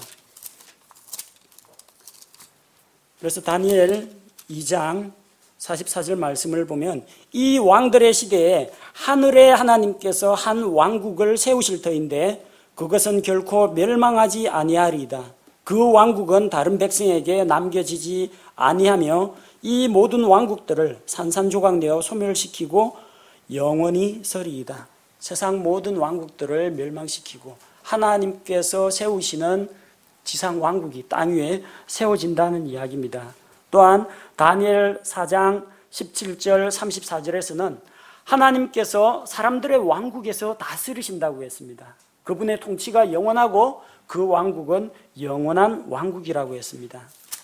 Speaker 1: 그래서 다니엘 2장 44절 말씀을 보면 이 왕들의 시대에 하늘의 하나님께서 한 왕국을 세우실 터인데 그것은 결코 멸망하지 아니하리이다. 그 왕국은 다른 백성에게 남겨지지 아니하며 이 모든 왕국들을 산산조각내어 소멸시키고 영원히 서리이다. 세상 모든 왕국들을 멸망시키고 하나님께서 세우시는 지상 왕국이 땅 위에 세워진다는 이야기입니다. 또한 다니엘 4장 17절 34절에서는 하나님께서 사람들의 왕국에서 다스리신다고 했습니다. 그분의 통치가 영원하고 그 왕국은 영원한 왕국이라고 했습니다.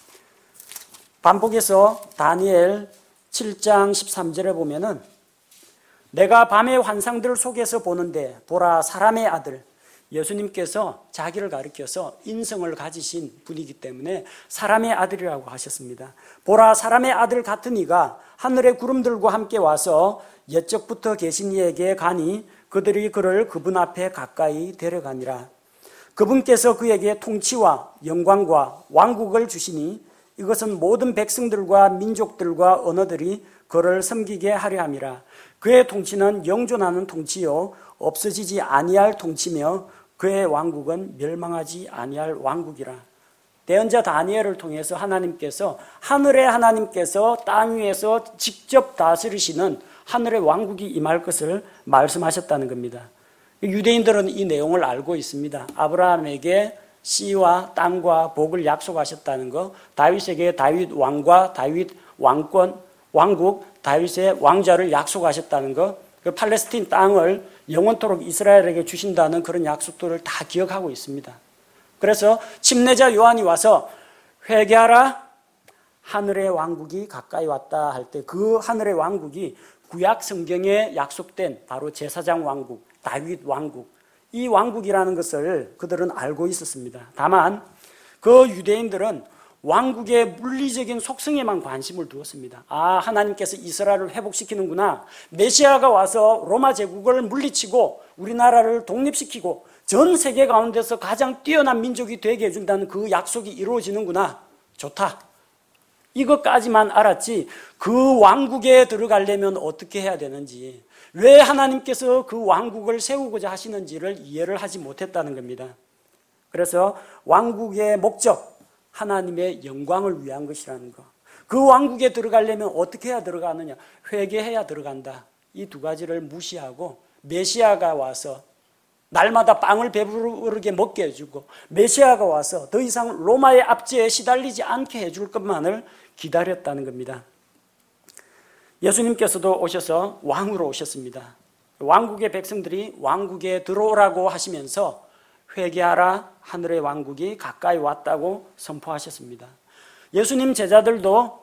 Speaker 1: 반복해서 다니엘 7장 13절에 보면은 내가 밤의 환상들 속에서 보는데 보라 사람의 아들, 예수님께서 자기를 가리켜서 인성을 가지신 분이기 때문에 사람의 아들이라고 하셨습니다. 보라 사람의 아들 같은 이가 하늘의 구름들과 함께 와서 옛적부터 계신 이에게 가니 그들이 그를 그분 앞에 가까이 데려가니라. 그분께서 그에게 통치와 영광과 왕국을 주시니 이것은 모든 백성들과 민족들과 언어들이 그를 섬기게 하려 함이라. 그의 통치는 영존하는 통치요 없어지지 아니할 통치며 그의 왕국은 멸망하지 아니할 왕국이라. 대언자 다니엘을 통해서 하나님께서 하늘의 하나님께서 땅 위에서 직접 다스리시는 하늘의 왕국이 임할 것을 말씀하셨다는 겁니다. 유대인들은 이 내용을 알고 있습니다. 아브라함에게 씨와 땅과 복을 약속하셨다는 것, 다윗에게 다윗 왕과 다윗 왕권, 왕국, 다윗의 왕좌를 약속하셨다는 것, 그 팔레스틴 땅을 영원토록 이스라엘에게 주신다는 그런 약속들을 다 기억하고 있습니다. 그래서 침례자 요한이 와서 회개하라, 하늘의 왕국이 가까이 왔다 할 때 그 하늘의 왕국이 구약 성경에 약속된 바로 제사장 왕국, 다윗 왕국, 이 왕국이라는 것을 그들은 알고 있었습니다. 다만 그 유대인들은 왕국의 물리적인 속성에만 관심을 두었습니다. 아, 하나님께서 이스라엘을 회복시키는구나. 메시아가 와서 로마 제국을 물리치고 우리나라를 독립시키고 전 세계 가운데서 가장 뛰어난 민족이 되게 해준다는 그 약속이 이루어지는구나. 좋다. 이것까지만 알았지 그 왕국에 들어가려면 어떻게 해야 되는지, 왜 하나님께서 그 왕국을 세우고자 하시는지를 이해를 하지 못했다는 겁니다. 그래서 왕국의 목적, 하나님의 영광을 위한 것이라는 것. 그 왕국에 들어가려면 어떻게 해야 들어가느냐? 회개해야 들어간다. 이 두 가지를 무시하고 메시아가 와서 날마다 빵을 배부르게 먹게 해주고 메시아가 와서 더 이상 로마의 압제에 시달리지 않게 해줄 것만을 기다렸다는 겁니다. 예수님께서도 오셔서 왕으로 오셨습니다. 왕국의 백성들이 왕국에 들어오라고 하시면서 회개하라, 하늘의 왕국이 가까이 왔다고 선포하셨습니다. 예수님 제자들도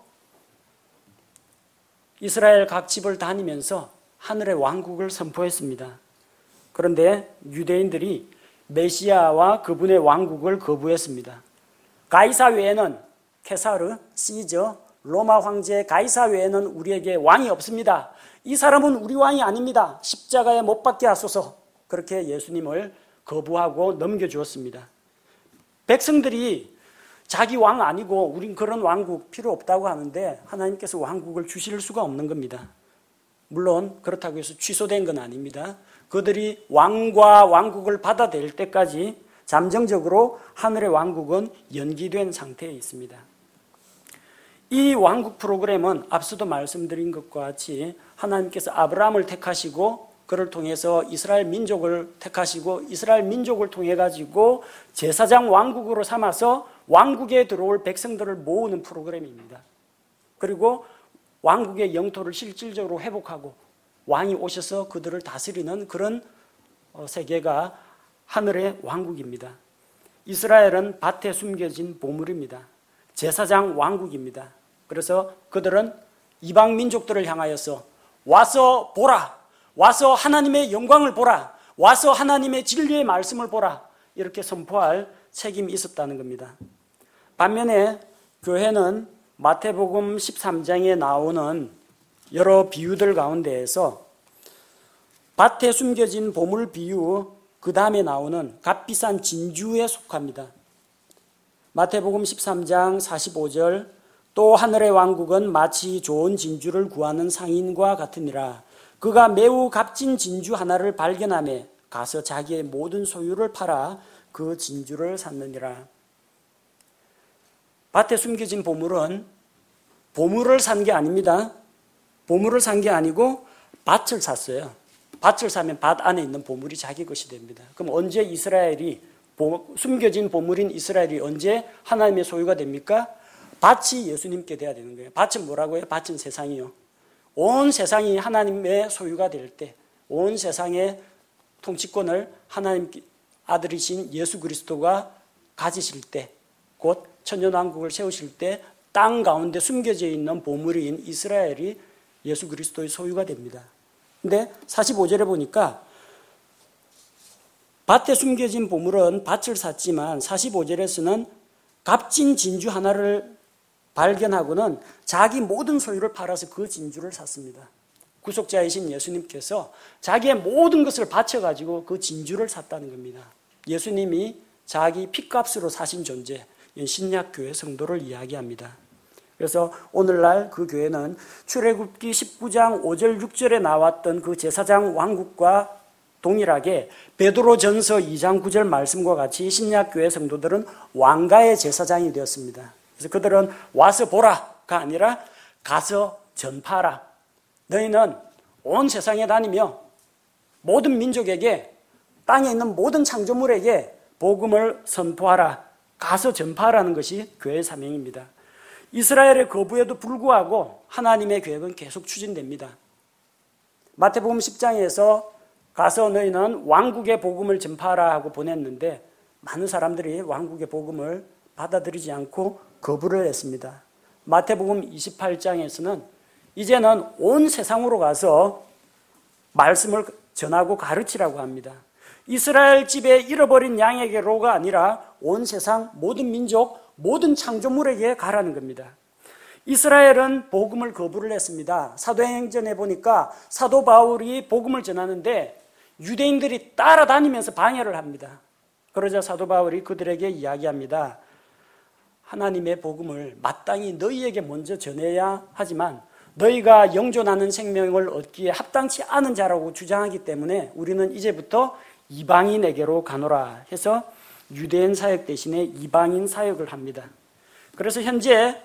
Speaker 1: 이스라엘 각 집을 다니면서 하늘의 왕국을 선포했습니다. 그런데 유대인들이 메시아와 그분의 왕국을 거부했습니다. 가이사 외에는, 케사르, 시저, 로마 황제 가이사 외에는 우리에게 왕이 없습니다. 이 사람은 우리 왕이 아닙니다. 십자가에 못 박게 하소서. 그렇게 예수님을 거부하고 넘겨주었습니다. 백성들이 자기 왕 아니고 우린 그런 왕국 필요 없다고 하는데 하나님께서 왕국을 주실 수가 없는 겁니다. 물론 그렇다고 해서 취소된 건 아닙니다. 그들이 왕과 왕국을 받아들일 때까지 잠정적으로 하늘의 왕국은 연기된 상태에 있습니다. 이 왕국 프로그램은 앞서도 말씀드린 것과 같이 하나님께서 아브라함을 택하시고 그를 통해서 이스라엘 민족을 택하시고 이스라엘 민족을 통해 가지고 제사장 왕국으로 삼아서 왕국에 들어올 백성들을 모으는 프로그램입니다. 그리고 왕국의 영토를 실질적으로 회복하고 왕이 오셔서 그들을 다스리는 그런 세계가 하늘의 왕국입니다. 이스라엘은 밭에 숨겨진 보물입니다. 제사장 왕국입니다. 그래서 그들은 이방 민족들을 향하여서 와서 보라, 와서 하나님의 영광을 보라, 와서 하나님의 진리의 말씀을 보라, 이렇게 선포할 책임이 있었다는 겁니다. 반면에 교회는 마태복음 13장에 나오는 여러 비유들 가운데에서 밭에 숨겨진 보물 비유, 그 다음에 나오는 값비싼 진주에 속합니다. 마태복음 13장 45절, 또 하늘의 왕국은 마치 좋은 진주를 구하는 상인과 같으니라. 그가 매우 값진 진주 하나를 발견하며 가서 자기의 모든 소유를 팔아 그 진주를 샀느니라. 밭에 숨겨진 보물은 보물을 산 게 아닙니다. 보물을 산 게 아니고 밭을 샀어요. 밭을 사면 밭 안에 있는 보물이 자기 것이 됩니다. 그럼 언제 이스라엘이 숨겨진 보물인 이스라엘이 언제 하나님의 소유가 됩니까? 밭이 예수님께 돼야 되는 거예요. 밭은 뭐라고요? 밭은 세상이요. 온 세상이 하나님의 소유가 될 때, 온 세상의 통치권을 하나님 아들이신 예수 그리스도가 가지실 때, 곧 천년왕국을 세우실 때 땅 가운데 숨겨져 있는 보물인 이스라엘이 예수 그리스도의 소유가 됩니다. 근데 45절에 보니까 밭에 숨겨진 보물은 밭을 샀지만 45절에서는 값진 진주 하나를 발견하고는 자기 모든 소유를 팔아서 그 진주를 샀습니다. 구속자이신 예수님께서 자기의 모든 것을 바쳐가지고 그 진주를 샀다는 겁니다. 예수님이 자기 핏값으로 사신 존재, 신약교회 성도를 이야기합니다. 그래서 오늘날 그 교회는 출애굽기 19장 5절 6절에 나왔던 그 제사장 왕국과 동일하게 베드로전서 2장 9절 말씀과 같이 신약교회 성도들은 왕가의 제사장이 되었습니다. 그래서 그들은 와서 보라가 아니라 가서 전파하라. 너희는 온 세상에 다니며 모든 민족에게, 땅에 있는 모든 창조물에게 복음을 선포하라. 가서 전파하라는 것이 교회의 사명입니다. 이스라엘의 거부에도 불구하고 하나님의 계획은 계속 추진됩니다. 마태복음 10장에서 가서 너희는 왕국의 복음을 전파하라 하고 보냈는데 많은 사람들이 왕국의 복음을 받아들이지 않고 거부를 했습니다. 마태복음 28장에서는 이제는 온 세상으로 가서 말씀을 전하고 가르치라고 합니다. 이스라엘 집에 잃어버린 양에게로가 아니라 온 세상 모든 민족, 모든 창조물에게 가라는 겁니다. 이스라엘은 복음을 거부를 했습니다. 사도행전에 보니까 사도 바울이 복음을 전하는데 유대인들이 따라다니면서 방해를 합니다. 그러자 사도 바울이 그들에게 이야기합니다. 하나님의 복음을 마땅히 너희에게 먼저 전해야 하지만 너희가 영존하는 생명을 얻기에 합당치 않은 자라고 주장하기 때문에 우리는 이제부터 이방인에게로 가노라 해서 유대인 사역 대신에 이방인 사역을 합니다. 그래서 현재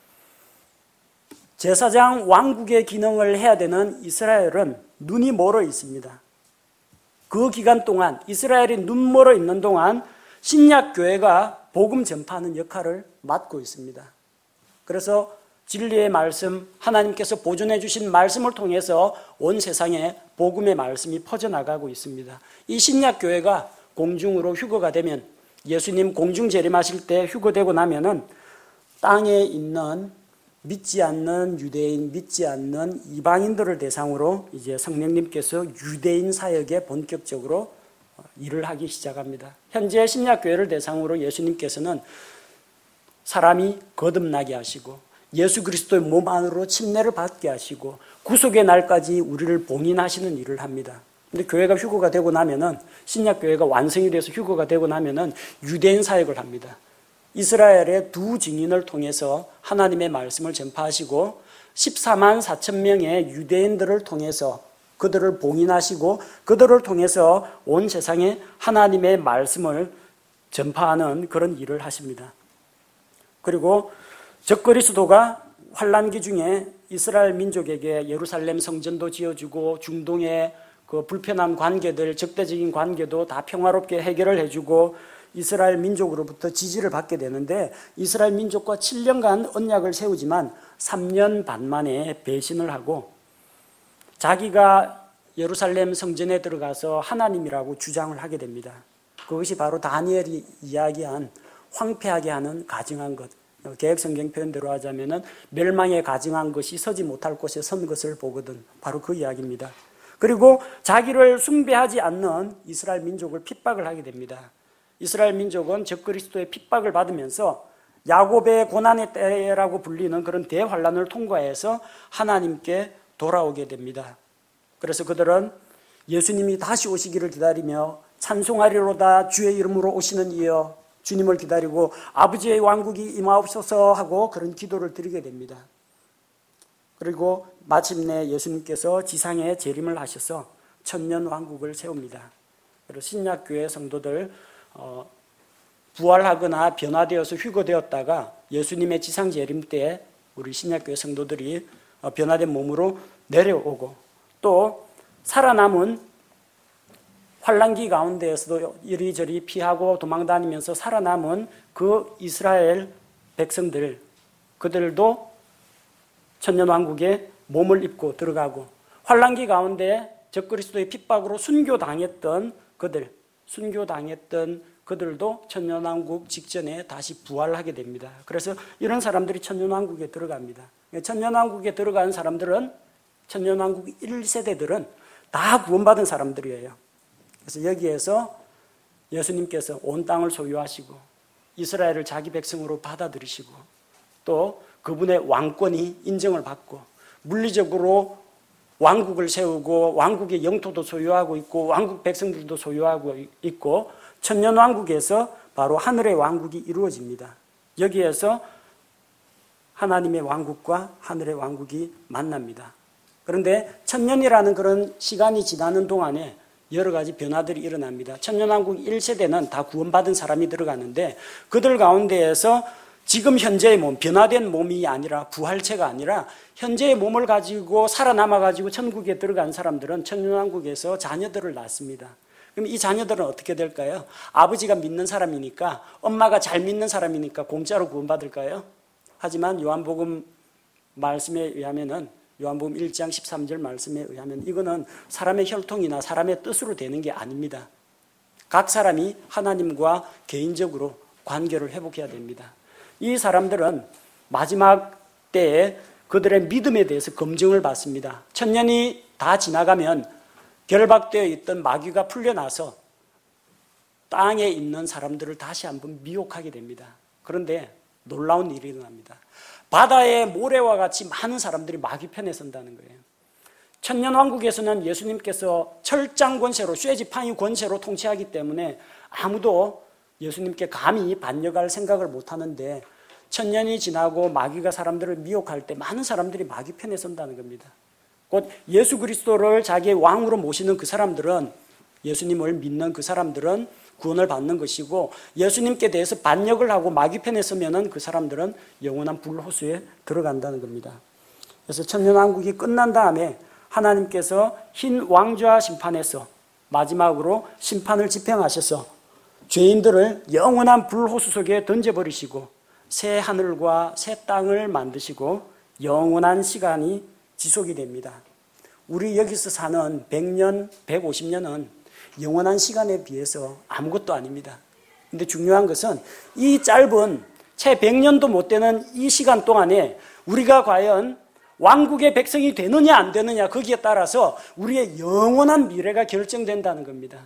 Speaker 1: 제사장 왕국의 기능을 해야 되는 이스라엘은 눈이 멀어 있습니다. 그 기간 동안 이스라엘이 눈 멀어 있는 동안 신약교회가 복음 전파하는 역할을 맡고 있습니다. 그래서 진리의 말씀, 하나님께서 보존해 주신 말씀을 통해서 온 세상에 복음의 말씀이 퍼져나가고 있습니다. 이 신약교회가 공중으로 휴거가 되면 예수님 공중 재림하실 때 휴거되고 나면은 땅에 있는 믿지 않는 유대인, 믿지 않는 이방인들을 대상으로 이제 성령님께서 유대인 사역에 본격적으로 일을 하기 시작합니다. 현재 신약교회를 대상으로 예수님께서는 사람이 거듭나게 하시고 예수 그리스도의 몸 안으로 침례를 받게 하시고 구속의 날까지 우리를 봉인하시는 일을 합니다. 근데 교회가 휴거가 되고 나면은 신약교회가 완성이 돼서 휴거가 되고 나면은 유대인 사역을 합니다. 이스라엘의 두 증인을 통해서 하나님의 말씀을 전파하시고 14만 4천 명의 유대인들을 통해서 그들을 봉인하시고 그들을 통해서 온 세상에 하나님의 말씀을 전파하는 그런 일을 하십니다. 그리고 적그리스도가 환란기 중에 이스라엘 민족에게 예루살렘 성전도 지어주고 중동의 그 불편한 관계들, 적대적인 관계도 다 평화롭게 해결을 해주고 이스라엘 민족으로부터 지지를 받게 되는데 이스라엘 민족과 7년간 언약을 세우지만 3년 반 만에 배신을 하고 자기가 예루살렘 성전에 들어가서 하나님이라고 주장을 하게 됩니다. 그것이 바로 다니엘이 이야기한 황폐하게 하는 가증한 것. 개혁성경 표현대로 하자면은 멸망에 가증한 것이 서지 못할 곳에 선 것을 보거든. 바로 그 이야기입니다. 그리고 자기를 숭배하지 않는 이스라엘 민족을 핍박을 하게 됩니다. 이스라엘 민족은 적그리스도의 핍박을 받으면서 야곱의 고난의 때라고 불리는 그런 대환란을 통과해서 하나님께 돌아오게 됩니다. 그래서 그들은 예수님이 다시 오시기를 기다리며 찬송하리로다 주의 이름으로 오시는 이여 주님을 기다리고 아버지의 왕국이 임하옵소서 하고 그런 기도를 드리게 됩니다. 그리고 마침내 예수님께서 지상에 재림을 하셔서 천년 왕국을 세웁니다. 그리고 신약교회 성도들 부활하거나 변화되어서 휴거되었다가 예수님의 지상 재림 때 우리 신약교회 성도들이 변화된 몸으로 내려오고 또 살아남은 환란기 가운데에서도 이리저리 피하고 도망다니면서 살아남은 그 이스라엘 백성들 그들도 천년왕국에 몸을 입고 들어가고 환란기 가운데 적그리스도의 핍박으로 순교당했던 그들도 천년왕국 직전에 다시 부활하게 됩니다. 그래서 이런 사람들이 천년왕국에 들어갑니다. 천년왕국에 들어간 사람들은 천년왕국 1세대들은 다 구원받은 사람들이에요. 그래서 여기에서 예수님께서 온 땅을 소유하시고 이스라엘을 자기 백성으로 받아들이시고 또 그분의 왕권이 인정을 받고 물리적으로 왕국을 세우고 왕국의 영토도 소유하고 있고 왕국 백성들도 소유하고 있고 천년왕국에서 바로 하늘의 왕국이 이루어집니다. 여기에서 하나님의 왕국과 하늘의 왕국이 만납니다. 그런데 천년이라는 그런 시간이 지나는 동안에 여러 가지 변화들이 일어납니다. 천년왕국 1세대는 다 구원받은 사람이 들어가는데 그들 가운데에서 지금 현재의 몸, 변화된 몸이 아니라 부활체가 아니라 현재의 몸을 가지고 살아남아가지고 천국에 들어간 사람들은 천년왕국에서 자녀들을 낳습니다. 그럼 이 자녀들은 어떻게 될까요? 아버지가 믿는 사람이니까 엄마가 잘 믿는 사람이니까 공짜로 구원받을까요? 하지만 요한복음 말씀에 의하면은 요한복음 1장 13절 말씀에 의하면 이거는 사람의 혈통이나 사람의 뜻으로 되는 게 아닙니다. 각 사람이 하나님과 개인적으로 관계를 회복해야 됩니다. 이 사람들은 마지막 때에 그들의 믿음에 대해서 검증을 받습니다. 1000년이 다 지나가면 결박되어 있던 마귀가 풀려나서 땅에 있는 사람들을 다시 한번 미혹하게 됩니다. 그런데 놀라운 일이 일어납니다. 바다의 모래와 같이 많은 사람들이 마귀 편에 선다는 거예요. 천년왕국에서는 예수님께서 철장 권세로, 쇠지팡이 권세로 통치하기 때문에 아무도 예수님께 감히 반역할 생각을 못하는데 1000년이 지나고 마귀가 사람들을 미혹할 때 많은 사람들이 마귀 편에 선다는 겁니다. 곧 예수 그리스도를 자기의 왕으로 모시는 그 사람들은, 예수님을 믿는 그 사람들은 구원을 받는 것이고, 예수님께 대해서 반역을 하고 마귀 편에 서면은 그 사람들은 영원한 불호수에 들어간다는 겁니다. 그래서 천년왕국이 끝난 다음에 하나님께서 흰 왕좌 심판에서 마지막으로 심판을 집행하셔서 죄인들을 영원한 불호수 속에 던져버리시고 새 하늘과 새 땅을 만드시고 영원한 시간이 지속이 됩니다. 우리 여기서 사는 100년, 150년은 영원한 시간에 비해서 아무것도 아닙니다. 그런데 중요한 것은 이 짧은 채 100년도 못 되는 이 시간 동안에 우리가 과연 왕국의 백성이 되느냐 안 되느냐, 거기에 따라서 우리의 영원한 미래가 결정된다는 겁니다.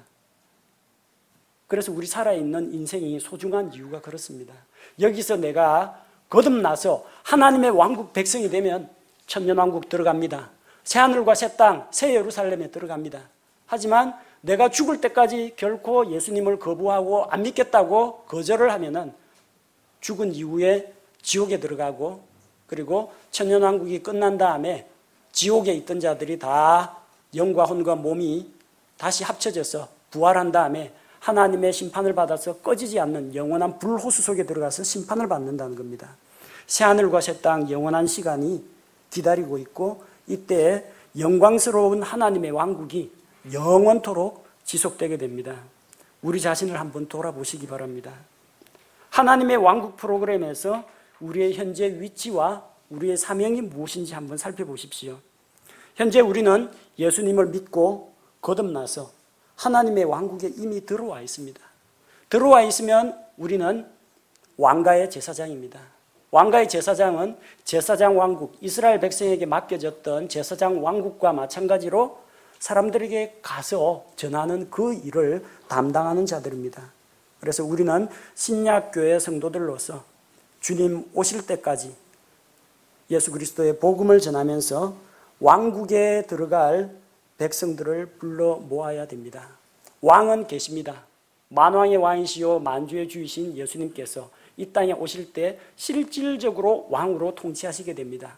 Speaker 1: 그래서 우리 살아있는 인생이 소중한 이유가 그렇습니다. 여기서 내가 거듭나서 하나님의 왕국 백성이 되면 천년왕국 들어갑니다. 새하늘과 새 땅, 새 예루살렘에 들어갑니다. 하지만 내가 죽을 때까지 결코 예수님을 거부하고 안 믿겠다고 거절을 하면은 죽은 이후에 지옥에 들어가고, 그리고 천년왕국이 끝난 다음에 지옥에 있던 자들이 다 영과 혼과 몸이 다시 합쳐져서 부활한 다음에 하나님의 심판을 받아서 꺼지지 않는 영원한 불호수 속에 들어가서 심판을 받는다는 겁니다. 새하늘과 새 땅, 영원한 시간이 기다리고 있고, 이때 영광스러운 하나님의 왕국이 영원토록 지속되게 됩니다. 우리 자신을 한번 돌아보시기 바랍니다. 하나님의 왕국 프로그램에서 우리의 현재 위치와 우리의 사명이 무엇인지 한번 살펴보십시오. 현재 우리는 예수님을 믿고 거듭나서 하나님의 왕국에 이미 들어와 있습니다. 들어와 있으면 우리는 왕가의 제사장입니다. 왕가의 제사장은 제사장 왕국, 이스라엘 백성에게 맡겨졌던 제사장 왕국과 마찬가지로 사람들에게 가서 전하는 그 일을 담당하는 자들입니다. 그래서 우리는 신약교회 성도들로서 주님 오실 때까지 예수 그리스도의 복음을 전하면서 왕국에 들어갈 백성들을 불러 모아야 됩니다. 왕은 계십니다. 만왕의 왕이시요 만주의 주이신 예수님께서 이 땅에 오실 때 실질적으로 왕으로 통치하시게 됩니다.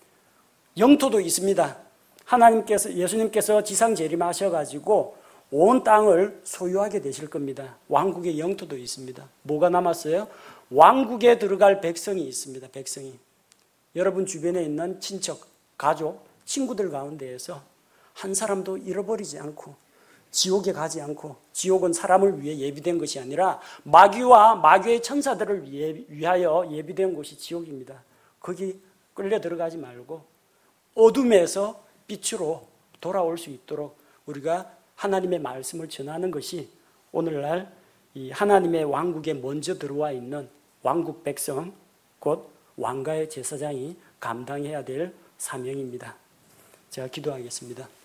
Speaker 1: 영토도 있습니다. 하나님께서, 예수님께서 지상 재림하셔가지고 온 땅을 소유하게 되실 겁니다. 왕국의 영토도 있습니다. 뭐가 남았어요? 왕국에 들어갈 백성이 있습니다. 백성이. 여러분 주변에 있는 친척, 가족, 친구들 가운데에서 한 사람도 잃어버리지 않고 지옥에 가지 않고, 지옥은 사람을 위해 예비된 것이 아니라 마귀와 마귀의 천사들을 위하여 예비된 곳이 지옥입니다. 거기 끌려 들어가지 말고 어둠에서 빛으로 돌아올 수 있도록 우리가 하나님의 말씀을 전하는 것이 오늘날 이 하나님의 왕국에 먼저 들어와 있는 왕국 백성, 곧 왕가의 제사장이 감당해야 될 사명입니다. 제가 기도하겠습니다.